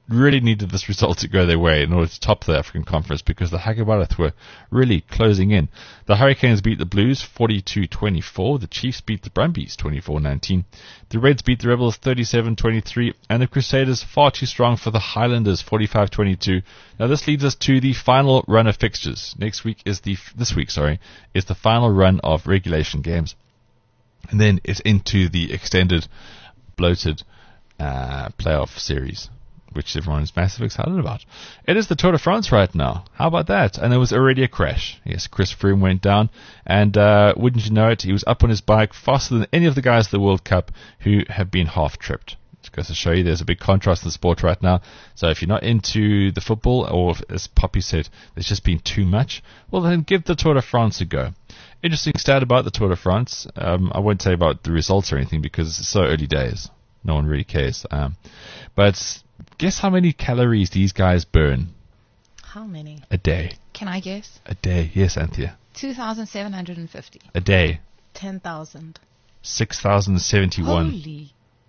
really needed this result to go their way in order to top the African Conference because the Hagabarith were really closing in. The Hurricanes beat the Blues 42-24. The Chiefs beat the Brumbies 24-19. The Reds beat the Rebels 37-23. And the Crusaders far too strong for the Highlanders 45-22. Now this leads us to the final run of fixtures. This week is the final run of regulation games. And then it's into the extended, bloated playoff series, which everyone is massively excited about. It is the Tour de France right now. How about that? And there was already a crash. Yes, Chris Froome went down, and wouldn't you know it, he was up on his bike faster than any of the guys at the World Cup who have been half-tripped. It goes to show you there's a big contrast in the sport right now. So if you're not into the football, or as Poppy said, there's just been too much, well then give the Tour de France a go. Interesting stat about the Tour de France. I won't tell you about the results or anything because it's so early days. No one really cares. But guess how many calories these guys burn? How many? A day. Can I guess? A day. Yes, Anthea. 2,750. A day. 10,000. 6,071. Holy.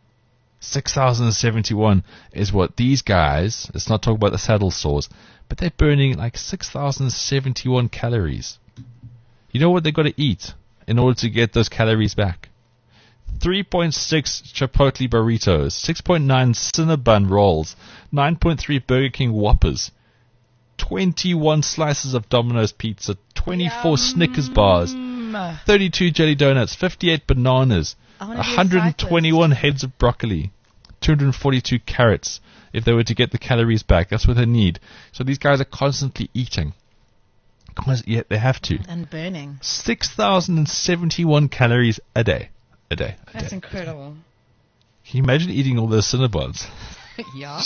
6,071 is what these guys, let's not talk about the saddle sores, but they're burning like 6,071 calories. You know what they've got to eat in order to get those calories back? 3.6 Chipotle burritos, 6.9 Cinnabon rolls, 9.3 Burger King Whoppers, 21 slices of Domino's pizza, 24 Snickers bars, 32 jelly donuts, 58 bananas, 121 heads of broccoli, 242 carrots. If they were to get the calories back, that's what they need. So these guys are constantly eating. Yet they have to. And burning. 6,071 calories a day. That's incredible. Can you imagine eating all those Cinnabons? Yeah.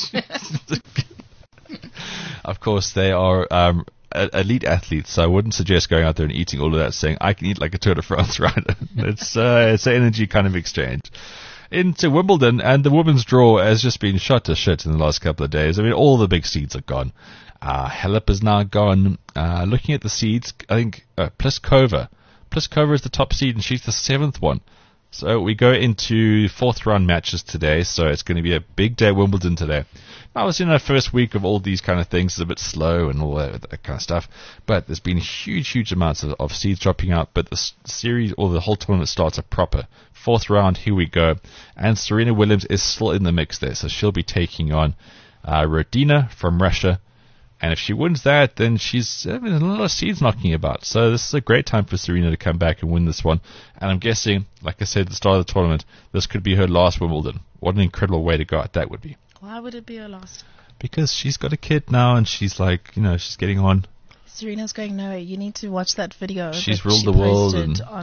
Of course, they are elite athletes, so I wouldn't suggest going out there and eating all of that, saying, I can eat like a Tour de France, right? It's an energy kind of exchange. Into Wimbledon, and the women's draw has just been shot to shit in the last couple of days. I mean, all the big seeds are gone. Halep is now gone. Looking at the seeds, I think Pliskova is the top seed, and she's the 7th one. So we go into 4th round matches today, so it's going to be a big day at Wimbledon today. Now, obviously, in our first week of all these kind of things, it's a bit slow and all that kind of stuff, but there's been huge amounts of seeds dropping out, but the series or the whole tournament starts a proper 4th round. Here we go, and Serena Williams is still in the mix there, so she'll be taking on Rodina from Russia. And if she wins that, then she's having a lot of seeds knocking about. So this is a great time for Serena to come back and win this one. And I'm guessing, like I said at the start of the tournament, this could be her last Wimbledon. What an incredible way to go out that would be. Why would it be her last? Because she's got a kid now and she's like, she's getting on. Serena's going, no, you need to watch that video. She's ruled the world.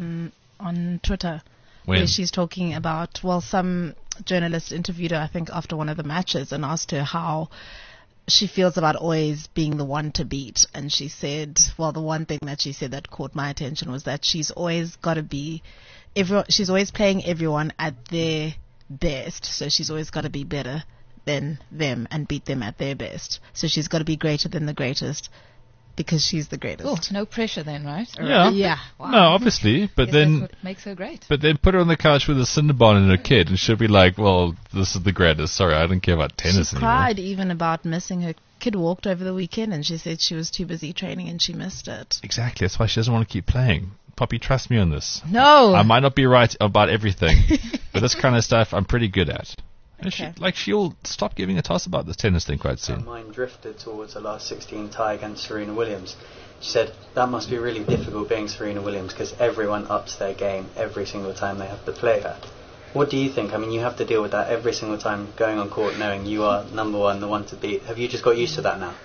On Twitter. When? Where she's talking about, some journalist interviewed her, I think, after one of the matches and asked her how she feels about always being the one to beat. And she said, the one thing that she said that caught my attention was that she's always got to be, she's always playing everyone at their best. So she's always got to be better than them and beat them at their best. So she's got to be greater than the greatest because she's the greatest. Oh, no pressure then, right? Yeah. Yeah. Wow. No, obviously, but then that's what makes her great. But then put her on the couch with a Cinnabon and her kid, and she'll be like, "Well, this is the greatest. Sorry, I don't care about tennis she anymore." cried even about missing her kid. Walked over the weekend, and she said she was too busy training and she missed it. Exactly. That's why she doesn't want to keep playing. Poppy, trust me on this. No, I might not be right about everything, but this kind of stuff I'm pretty good at. And Okay. she'll stop giving a toss about this tennis thing quite soon. Mine drifted towards the last 16 tie against Serena Williams. She said that must be really difficult being Serena Williams because everyone ups their game every single time they have to play her. What do you think? I mean, you have to deal with that every single time going on court knowing you are number one, the one to beat. Have you just got used to that now?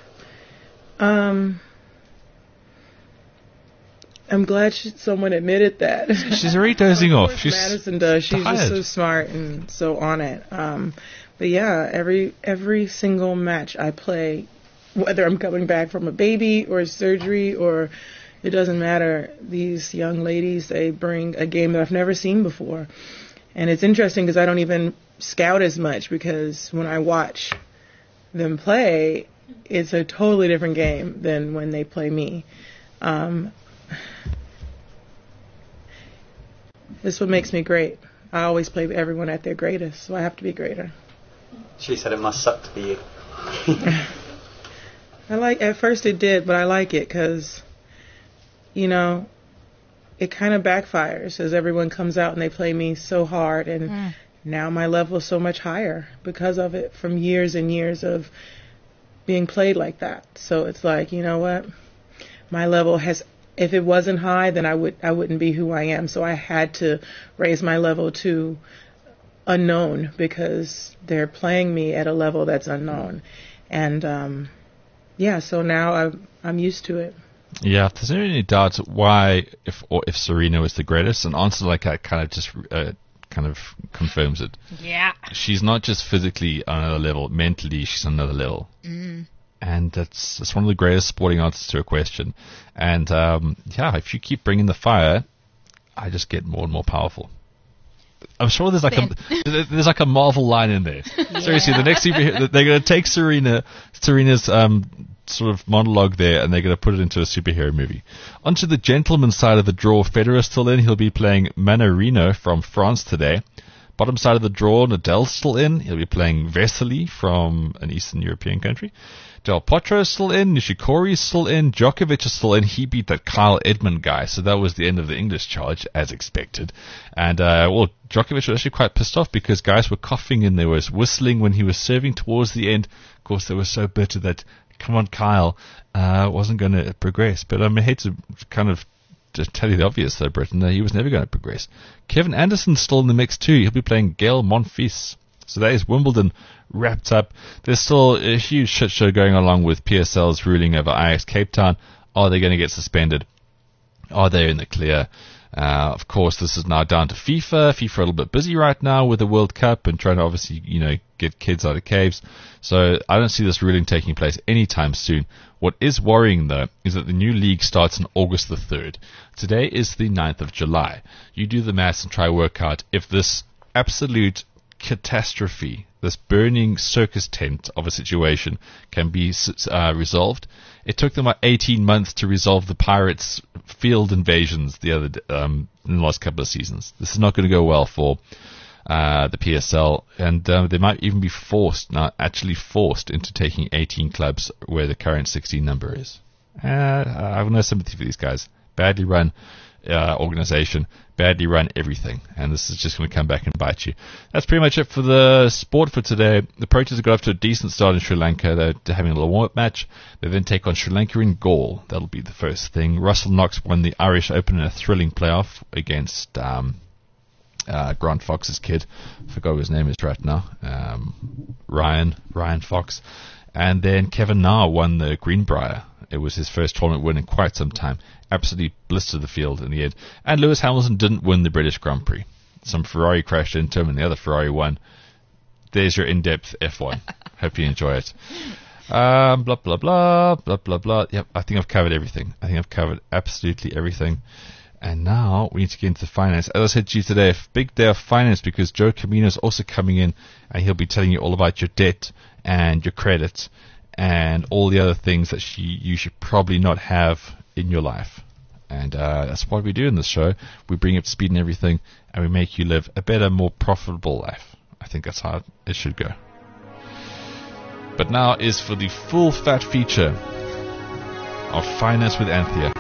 I'm glad someone admitted that. She's already dozing off. She's Madison does. She's tired. just so smart and so on it. But yeah, every single match I play, whether I'm coming back from a baby or surgery or it doesn't matter, these young ladies, they bring a game that I've never seen before. And it's interesting because I don't even scout as much because when I watch them play, it's a totally different game than when they play me. This is what makes me great. I always play everyone at their greatest, so I have to be greater. She said it must suck to be you. At first it did, but I like it because, you know, it kind of backfires as everyone comes out and they play me so hard, and now my level is so much higher because of it from years and years of being played like that. So it's like, you know what, my level has, if it wasn't high, then I wouldn't be who I am. So I had to raise my level to unknown because they're playing me at a level that's unknown. And so now I'm used to it. Yeah, if there's any doubt why if Serena was the greatest, an answer like that kind of just kind of confirms it. Yeah. She's not just physically on another level, mentally she's on another level. And that's one of the greatest sporting answers to a question. And if you keep bringing the fire, I just get more and more powerful. I'm sure there's like a Marvel line in there. Yeah. Seriously, the next superhero, they're going to take Serena's sort of monologue there, and they're going to put it into a superhero movie. Onto the gentleman's side of the draw, Federer's still in. He'll be playing Mannarino from France today. Bottom side of the draw, Nadal's still in. He'll be playing Vesely from an Eastern European country. Del Potro's still in. Nishikori's still in. Djokovic is still in. He beat that Kyle Edmund guy, so that was the end of the English charge, as expected. And, Djokovic was actually quite pissed off because guys were coughing and there was whistling when he was serving towards the end. Of course, they were so bitter that, come on, Kyle, wasn't going to progress. But I hate to kind of just tell you the obvious, though, Britton, he was never going to progress. Kevin Anderson's still in the mix, too. He'll be playing Gael Monfils. So that is Wimbledon wrapped up. There's still a huge shit show going along with PSL's ruling over Ajax Cape Town. Are they going to get suspended? Are they in the clear? Of course, this is now down to FIFA. FIFA are a little bit busy right now with the World Cup and trying to obviously, get kids out of caves. So I don't see this ruling taking place anytime soon. What is worrying, though, is that the new league starts on August the 3rd. Today is the 9th of July. You do the maths and try to work out if this absolute catastrophe, this burning circus tent of a situation can be resolved. It took them 18 months to resolve the Pirates' field invasions in the last couple of seasons. This is not going to go well for the PSL, and they might even be forced into taking 18 clubs where the current 16 number is. I have no sympathy for these guys. Badly run organization, badly run everything, and this is just going to come back and bite you. That's pretty much it for the sport for today. The Proteas got off to a decent start in Sri Lanka. They're having a little warm-up match. They then take on Sri Lanka in Gaul. That'll be the first thing. Russell Knox won the Irish Open in a thrilling playoff against Grant Fox's kid. I forgot what his name is right now. Ryan Fox. And then Kevin Na won the Greenbrier. It was his first tournament win in quite some time. Absolutely blistered the field in the end. And Lewis Hamilton didn't win the British Grand Prix. Some Ferrari crashed into him and the other Ferrari won. There's your in-depth F1. Hope you enjoy it. Blah, blah, blah, blah, blah, blah. Yep, I think I've covered everything. I think I've covered absolutely everything. And now we need to get into finance. As I said to you today, a big day of finance because Joe Camino is also coming in and he'll be telling you all about your debt and your credit and all the other things that you should probably not have in your life. And that's what we do in this show. We bring you up to speed and everything, and we make you live a better, more profitable life. I think that's how it should go. But now is for the full fat feature of Finance with Anthea.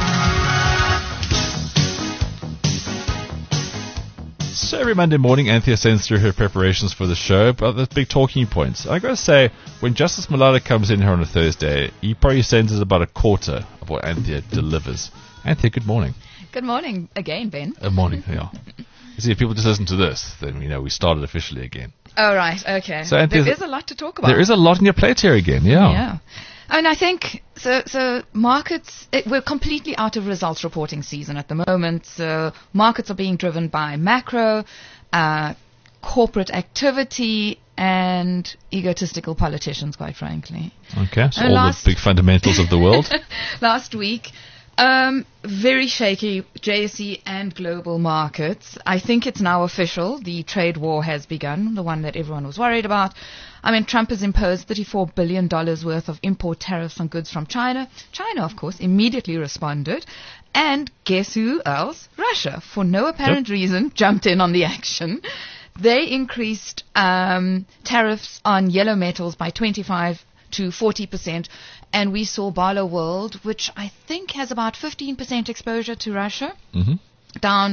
So every Monday morning, Anthea sends through her preparations for the show, but there's big talking points. I gotta say, when Justice Malala comes in here on a Thursday, he probably sends us about a quarter of what Anthea delivers. Anthea, good morning. Good morning again, Ben. Good morning, yeah. You see, if people just listen to this, then we started officially again. Oh, right, okay. So Anthea, there is a lot to talk about. There is a lot on your plate here again, yeah. Yeah. And I think, so markets, we're completely out of results reporting season at the moment. So markets are being driven by macro, corporate activity, and egotistical politicians, quite frankly. Okay, so all the big fundamentals of the world. Last week, very shaky JSE and global markets. I think it's now official. The trade war has begun, the one that everyone was worried about. I mean, Trump has imposed $34 billion worth of import tariffs on goods from China. China, of course, immediately responded. And guess who else? Russia, for no apparent reason, jumped in on the action. They increased tariffs on yellow metals by 25 to 40%, and we saw Barlow World, which I think has about 15% exposure to Russia, down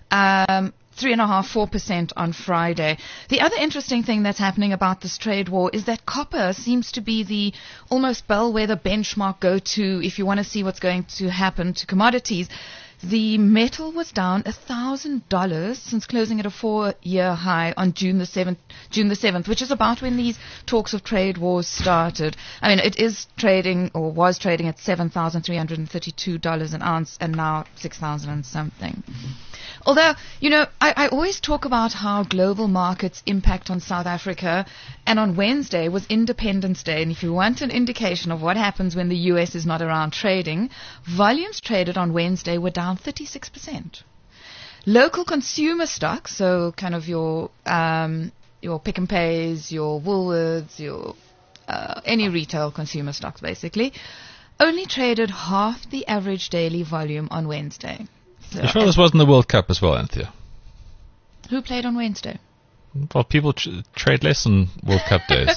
3.5-4% on Friday. The other interesting thing that's happening about this trade war is that copper seems to be the almost bellwether benchmark go-to if you want to see what's going to happen to commodities. The metal was down $1,000 since closing at a 4-year high on June the 7th, which is about when these talks of trade wars started. I mean, it is trading, or was trading, at $7,332 an ounce, and now 6,000 and something. Although, I always talk about how global markets impact on South Africa, and on Wednesday was Independence Day, and if you want an indication of what happens when the US is not around trading, volumes traded on Wednesday were down 36%. Local consumer stocks, so kind of your Pick n Pays, your Woolworths, your any retail consumer stocks basically, only traded half the average daily volume on Wednesday. So, you sure this wasn't the World Cup as well, Anthea? Who played on Wednesday? Well, people trade less on World Cup days.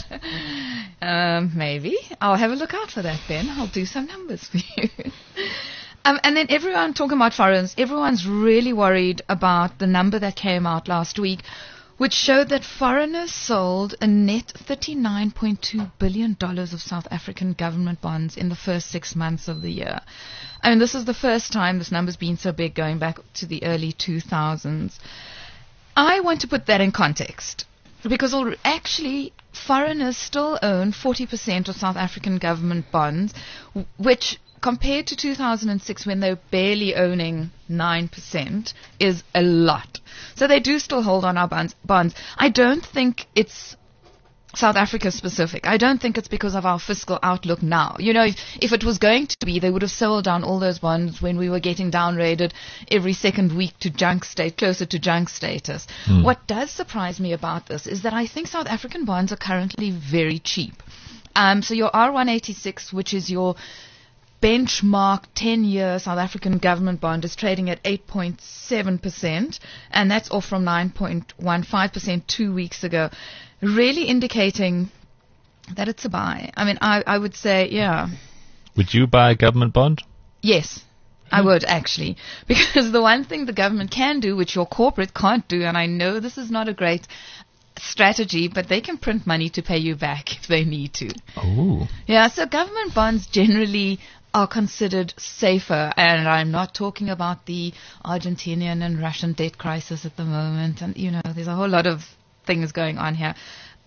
Maybe. I'll have a look out for that, Ben. I'll do some numbers for you. And then everyone talking about foreigners, everyone's really worried about the number that came out last week, which showed that foreigners sold a net $39.2 billion of South African government bonds in the first 6 months of the year. I mean, this is the first time this number's been so big, going back to the early 2000s. I want to put that in context, because actually foreigners still own 40% of South African government bonds, which compared to 2006, when they were barely owning 9%, is a lot. So they do still hold on our bonds. I don't think it's South Africa specific. I don't think it's because of our fiscal outlook now. If it was going to be, they would have sold down all those bonds when we were getting downgraded every second week to junk state, closer to junk status. What does surprise me about this is that I think South African bonds are currently very cheap. So your R186, which is your benchmark 10-year South African government bond, is trading at 8.7%, and that's off from 9.15% 2 weeks ago, really indicating that it's a buy. I mean, I would say, yeah. Would you buy a government bond? Yes, I would, actually, because the one thing the government can do, which your corporate can't do, and I know this is not a great strategy, but they can print money to pay you back if they need to. Oh. Yeah, so government bonds generally are considered safer, and I'm not talking about the Argentinian and Russian debt crisis at the moment, and there's a whole lot of things going on here.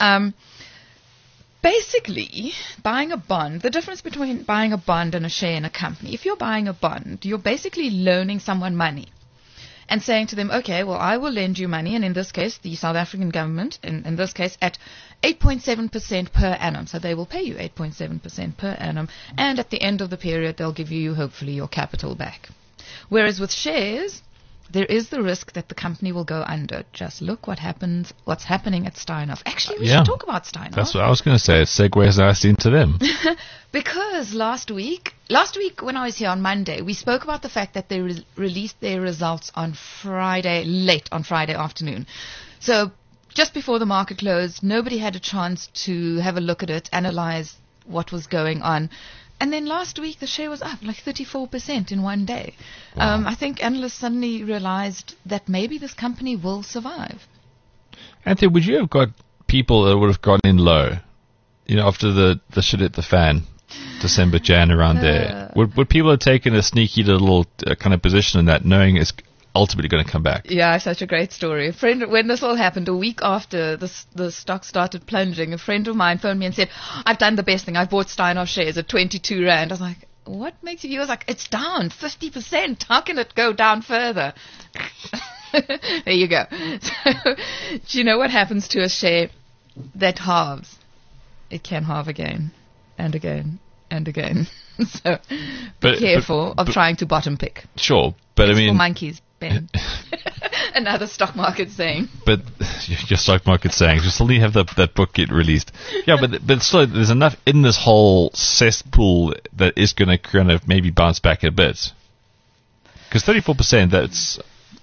Basically, buying a bond, the difference between buying a bond and a share in a company, if you're buying a bond, you're basically loaning someone money and saying to them, okay, well, I will lend you money, and in this case, the South African government, in this case, at 8.7% per annum. So they will pay you 8.7% per annum, and at the end of the period, they'll give you, hopefully, your capital back. Whereas with shares, there is the risk that the company will go under. Just look what's happening at Steinhoff. Actually, we should talk about Steinhoff. That's what I was going to say. It segues nicely into them. Because last week when I was here on Monday, we spoke about the fact that they released their results on Friday, late on Friday afternoon. So just before the market closed, nobody had a chance to have a look at it, analyze what was going on. And then last week, the share was up like 34% in one day. Wow. I think analysts suddenly realized that maybe this company will survive. Anthony, would you have got people that would have gone in low, after the shit hit the fan, December, Jan, around there? Would people have taken a sneaky little kind of position in that, knowing it's ultimately going to come back? Yeah, such a great story. A friend, when this all happened, a week after the stock started plunging, a friend of mine phoned me and said, I've done the best thing. I bought Steinhoff shares at 22 Rand. I was like, what makes you? He was like, it's down 50%. How can it go down further? There you go. So, do you know what happens to a share that halves? It can halve again and again and again. So be careful of trying to bottom pick. Sure, but it's I mean, for monkeys, Ben. Another stock market saying. But your stock market saying, you still need to have that book get released. Yeah, but still, there's enough in this whole cesspool that is going to kind of maybe bounce back a bit. Because 34%,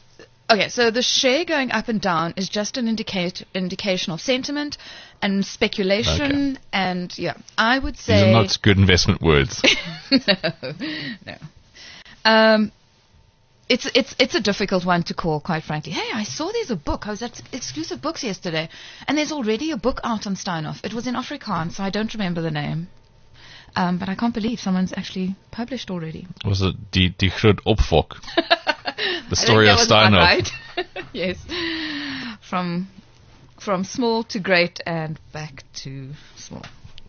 Okay, so the share going up and down is just an indication of sentiment and speculation, and I would say... These are not good investment words. No. It's a difficult one to call, quite frankly. Hey, I saw there's a book. I was at Exclusive Books yesterday, and there's already a book out on Steinhoff. It was in Afrikaans, so I don't remember the name. But I can't believe someone's actually published already. Was it Die Groot Opfok? The story of Steinhoff. Right. Yes. From small to great and back to small.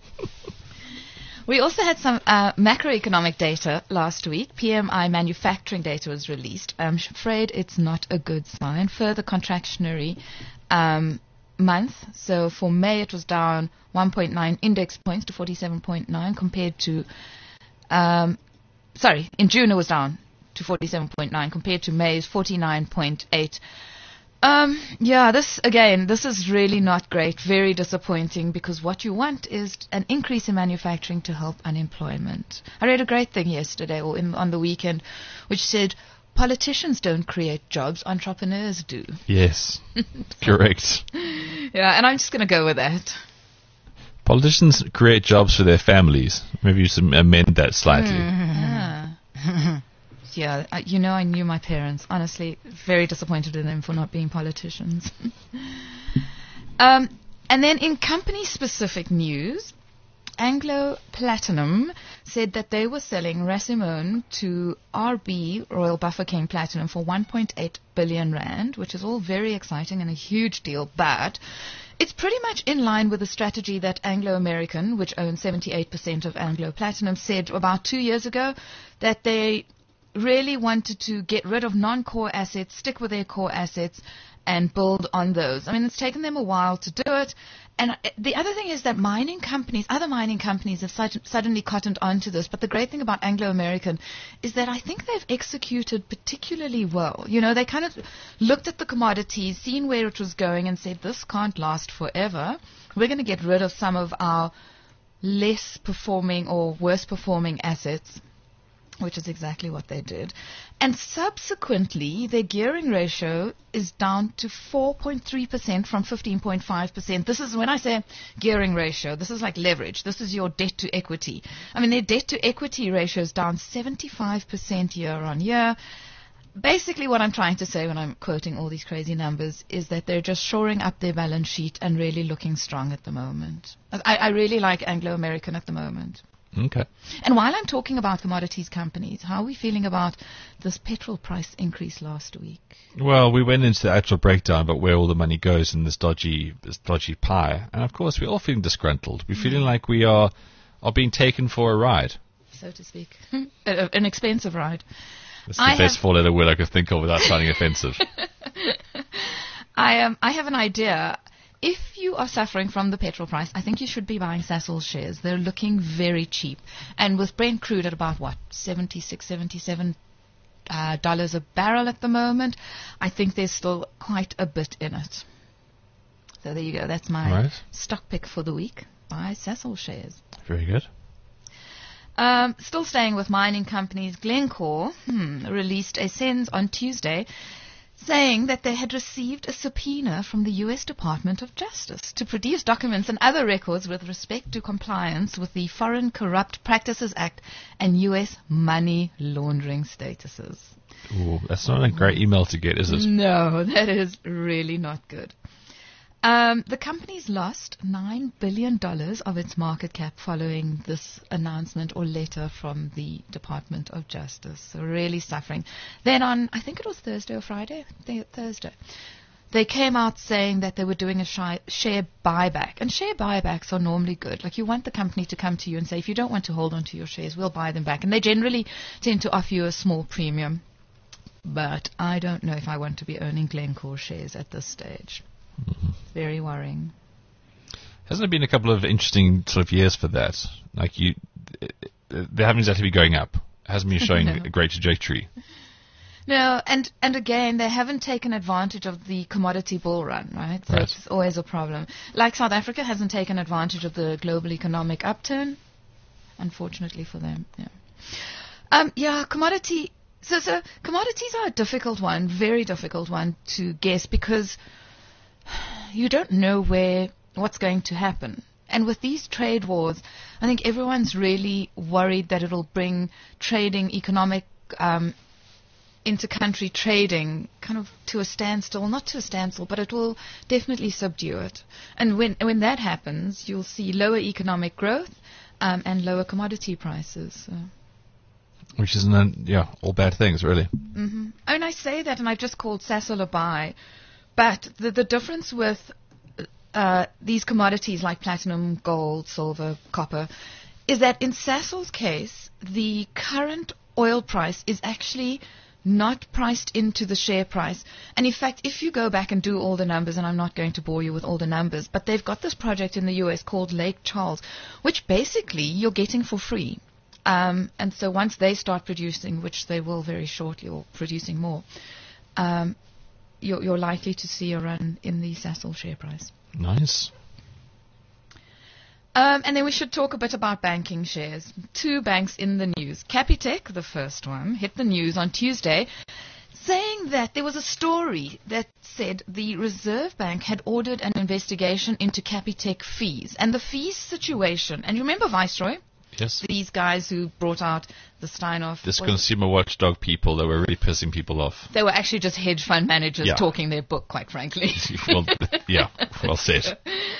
We also had some macroeconomic data last week. PMI manufacturing data was released. I'm afraid it's not a good sign. Further contractionary month. So for May, it was down 1.9 index points to 47.9 compared to... in June it was down to 47.9 compared to May's 49.8. This is really not great, very disappointing, because what you want is an increase in manufacturing to help unemployment. I read a great thing yesterday or on the weekend which said politicians don't create jobs, entrepreneurs do. Yes, correct. Yeah, and I'm just going to go with that. Politicians create jobs for their families. Maybe you should amend that slightly. Yeah, I knew my parents. Honestly, very disappointed in them for not being politicians. And then in company-specific news, Anglo Platinum said that they were selling Rasimone to RB, Royal Bafokeng Platinum, for 1.8 billion rand, which is all very exciting and a huge deal, but it's pretty much in line with the strategy that Anglo American, which owns 78% of Anglo Platinum, said about 2 years ago, that they really wanted to get rid of non-core assets, stick with their core assets, and build on those. I mean, it's taken them a while to do it. And the other thing is that other mining companies have suddenly cottoned onto this. But the great thing about Anglo American is that I think they've executed particularly well. They kind of looked at the commodities, seen where it was going, and said, this can't last forever. We're going to get rid of some of our less performing or worse performing assets, which is exactly what they did. And subsequently, their gearing ratio is down to 4.3% from 15.5%. This is, when I say gearing ratio, this is like leverage. This is your debt to equity. I mean, their debt to equity ratio is down 75% year on year. Basically, what I'm trying to say when I'm quoting all these crazy numbers is that they're just shoring up their balance sheet and really looking strong at the moment. I really like Anglo American at the moment. Okay. And while I'm talking about commodities companies, how are we feeling about this petrol price increase last week? Well, we went into the actual breakdown about where all the money goes in this dodgy pie. And of course, we're all feeling disgruntled. We're feeling like we are being taken for a ride. So to speak. An expensive ride. That's the best four-letter word I could think of without sounding offensive. I have an idea. If you are suffering from the petrol price, I think you should be buying Sasol shares. They're looking very cheap. And with Brent crude at about, $76, $77 a barrel at the moment, I think there's still quite a bit in it. So there you go. That's my stock pick for the week. Buy Sasol shares. Very good. Still staying with mining companies, Glencore released a SENS on Tuesday saying that they had received a subpoena from the U.S. Department of Justice to produce documents and other records with respect to compliance with the Foreign Corrupt Practices Act and U.S. money laundering statuses. Ooh, that's not a great email to get, is it? No, that is really not good. The company's lost $9 billion of its market cap following this announcement or letter from the Department of Justice. So really suffering. Then on, I think it was Thursday or Friday? Thursday. They came out saying that they were doing a share buyback. And share buybacks are normally good. Like, you want the company to come to you and say, if you don't want to hold on to your shares, we'll buy them back. And they generally tend to offer you a small premium. But I don't know if I want to be owning Glencore shares at this stage. It's very worrying. Hasn't it been a couple of interesting sort of years for that? Like, they haven't exactly been going up. It hasn't been showing a great trajectory. No, and again, they haven't taken advantage of the commodity bull run, right? So it's always a problem. Like South Africa hasn't taken advantage of the global economic upturn, unfortunately for them. Yeah. Commodity So commodities are a difficult one, very difficult one to guess, because you don't know what's going to happen. And with these trade wars, I think everyone's really worried that it'll bring trading, economic, inter-country trading kind of to a standstill. Not to a standstill, but it will definitely subdue it. And when that happens, you'll see lower economic growth and lower commodity prices. So. Which is, all bad things, really. Mm-hmm. I mean, I say that, and I've just called Sasol a buy, but the difference with these commodities like platinum, gold, silver, copper, is that in Sasol's case, the current oil price is actually not priced into the share price. And in fact, if you go back and do all the numbers, and I'm not going to bore you with all the numbers, but they've got this project in the US called Lake Charles, which basically you're getting for free. And so once they start producing, which they will very shortly, or producing more, you're likely to see a run in the Sasol share price. Nice. And then we should talk a bit about banking shares. 2 banks in the news. Capitec, the first one, hit the news on Tuesday, saying that there was a story that said the Reserve Bank had ordered an investigation into Capitec fees. And the fees situation, and you remember Viceroy? Yes. These guys who brought out the Steinhoff. This consumer watchdog people that were really pissing people off. They were actually just hedge fund managers talking their book, quite frankly. Well said.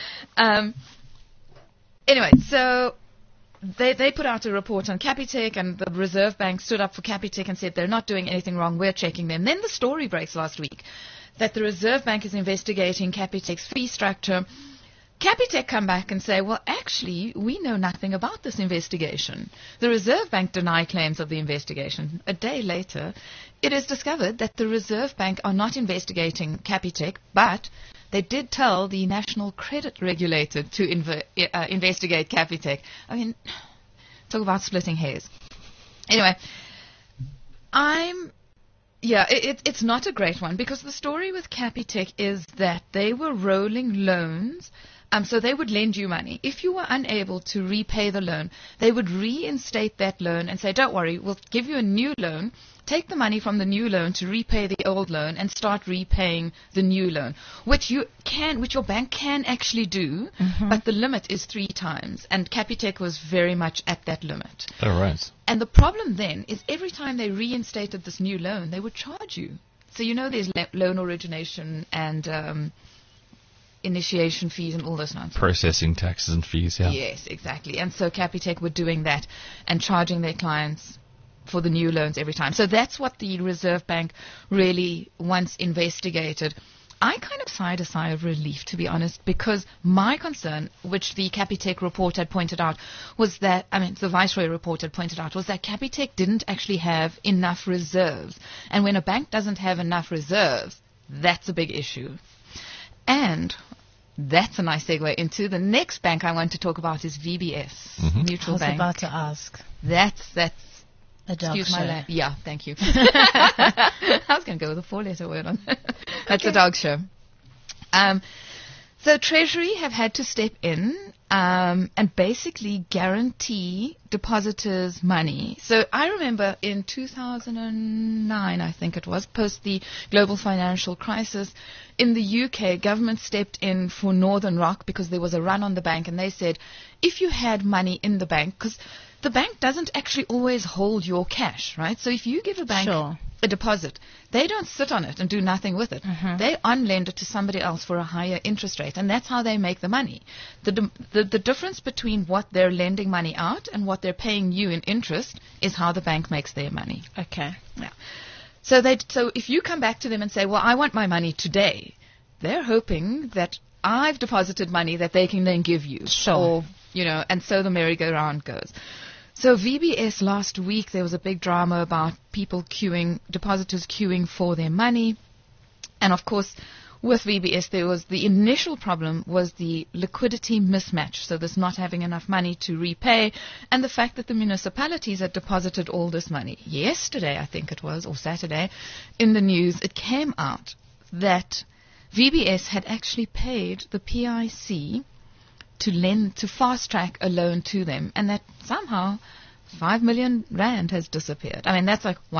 Anyway, so they put out a report on Capitec, and the Reserve Bank stood up for Capitec and said they're not doing anything wrong, we're checking them. Then the story breaks last week that the Reserve Bank is investigating Capitec's fee structure. Capitec come back and say, well, actually, we know nothing about this investigation. The Reserve Bank deny claims of the investigation. A day later, it is discovered that the Reserve Bank are not investigating Capitec, but they did tell the National Credit Regulator to investigate Capitec. I mean, talk about splitting hairs. Anyway, it's not a great one, because the story with Capitec is that they were rolling loans. So they would lend you money. If you were unable to repay the loan, they would reinstate that loan and say, don't worry, we'll give you a new loan, take the money from the new loan to repay the old loan and start repaying the new loan, which your bank can actually do, but the limit is 3 times. And Capitec was very much at that limit. All right. And the problem then is every time they reinstated this new loan, they would charge you. So there's loan origination and initiation fees and all those nonsense. Processing taxes and fees, yeah. Yes, exactly. And so Capitec were doing that and charging their clients for the new loans every time. So that's what the Reserve Bank really once investigated. I kind of sighed a sigh of relief, to be honest, because my concern, which the Capitec report had pointed out, was that, the Viceroy report had pointed out, was that Capitec didn't actually have enough reserves. And when a bank doesn't have enough reserves, that's a big issue. And that's a nice segue into the next bank I want to talk about is VBS, Mutual Bank. I was about to ask. That's a dog excuse show. my language. Yeah, thank you. I was going to go with a 4-letter word on that. That's a dog show. So Treasury have had to step in and basically guarantee depositors money. So I remember in 2009, I think it was, post the global financial crisis, in the UK, government stepped in for Northern Rock because there was a run on the bank, and they said, if you had money in the bank, because the bank doesn't actually always hold your cash, right? So if you give a bank a deposit, they don't sit on it and do nothing with it. They unlend it to somebody else for a higher interest rate, and that's how they make the money. The difference between what they're lending money out and what they're paying you in interest is how the bank makes their money. Okay. Yeah. So if you come back to them and say, well, I want my money today, they're hoping that I've deposited money that they can then give you. Sure. Or, and so the merry-go-round goes. So VBS last week, there was a big drama about depositors queuing for their money. And of course, with VBS, the initial problem was the liquidity mismatch. So there's not having enough money to repay, and the fact that the municipalities had deposited all this money. Yesterday, I think it was, or Saturday, in the news, it came out that VBS had actually paid the PIC to fast track a loan to them, and that somehow 5 million rand has disappeared. That's like one of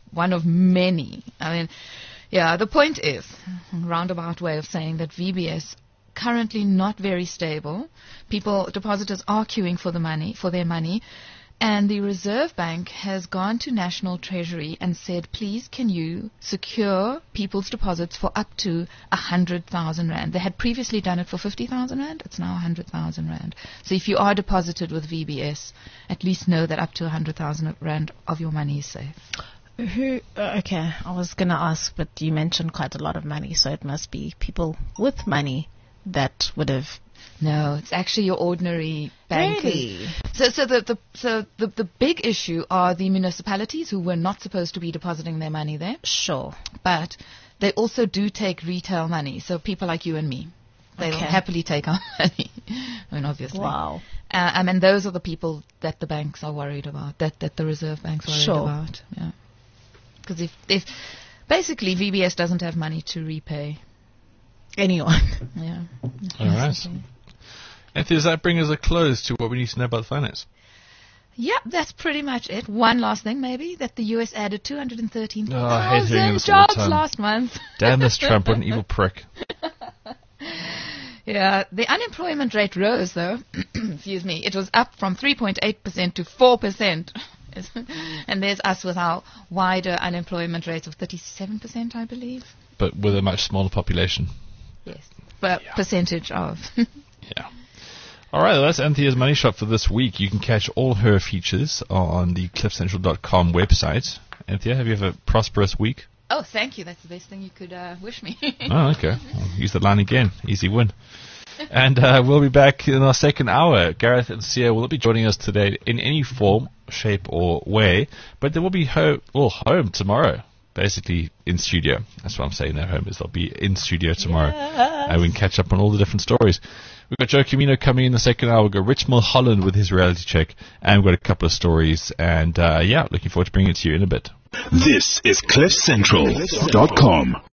one of many. I mean, yeah, the point is, roundabout way of saying that VBS currently not very stable. Depositors are queuing for their money. And the Reserve Bank has gone to National Treasury and said, please, can you secure people's deposits for up to 100,000 Rand? They had previously done it for 50,000 Rand. It's now 100,000 Rand. So if you are deposited with VBS, at least know that up to 100,000 Rand of your money is safe. Okay, I was going to ask, but you mentioned quite a lot of money, so it must be people with money that would have... No, it's actually your ordinary bankers. Really? So the big issue are the municipalities who were not supposed to be depositing their money there. Sure. But they also do take retail money. So people like you and me, they'll happily take our money. I mean, obviously. Wow. And those are the people that the banks are worried about, that the Reserve Bank's worried about. Yeah. Because if basically VBS doesn't have money to repay anyone. Yeah. All right. Anthony, does that bring us a close to what we need to know about finance? Yeah, that's pretty much it. One last thing, maybe, that the U.S. added 213,000 I hate hearing this all the jobs time. last month. Damn this Trump, what an evil prick. Yeah, the unemployment rate rose, though. Excuse me. It was up from 3.8% to 4%. And there's us with our wider unemployment rate of 37%, I believe. But with a much smaller population. Yes, but percentage of. Yeah. All right, well, that's Anthea's Money Shot for this week. You can catch all her features on the cliffcentral.com website. Anthea, have you had a prosperous week? Oh, thank you. That's the best thing you could wish me. Oh, okay. I'll use that line again. Easy win. And we'll be back in our second hour. Gareth and Sia will not be joining us today in any form, shape, or way, but they will be home tomorrow. Basically in studio. That's what I'm saying. Their home is they'll be in studio tomorrow. Yes. And we can catch up on all the different stories. We've got Joe Camino coming in the second hour. We've got Rich Mulholland with his reality check. And we've got a couple of stories. And looking forward to bringing it to you in a bit. This is CliffCentral.com.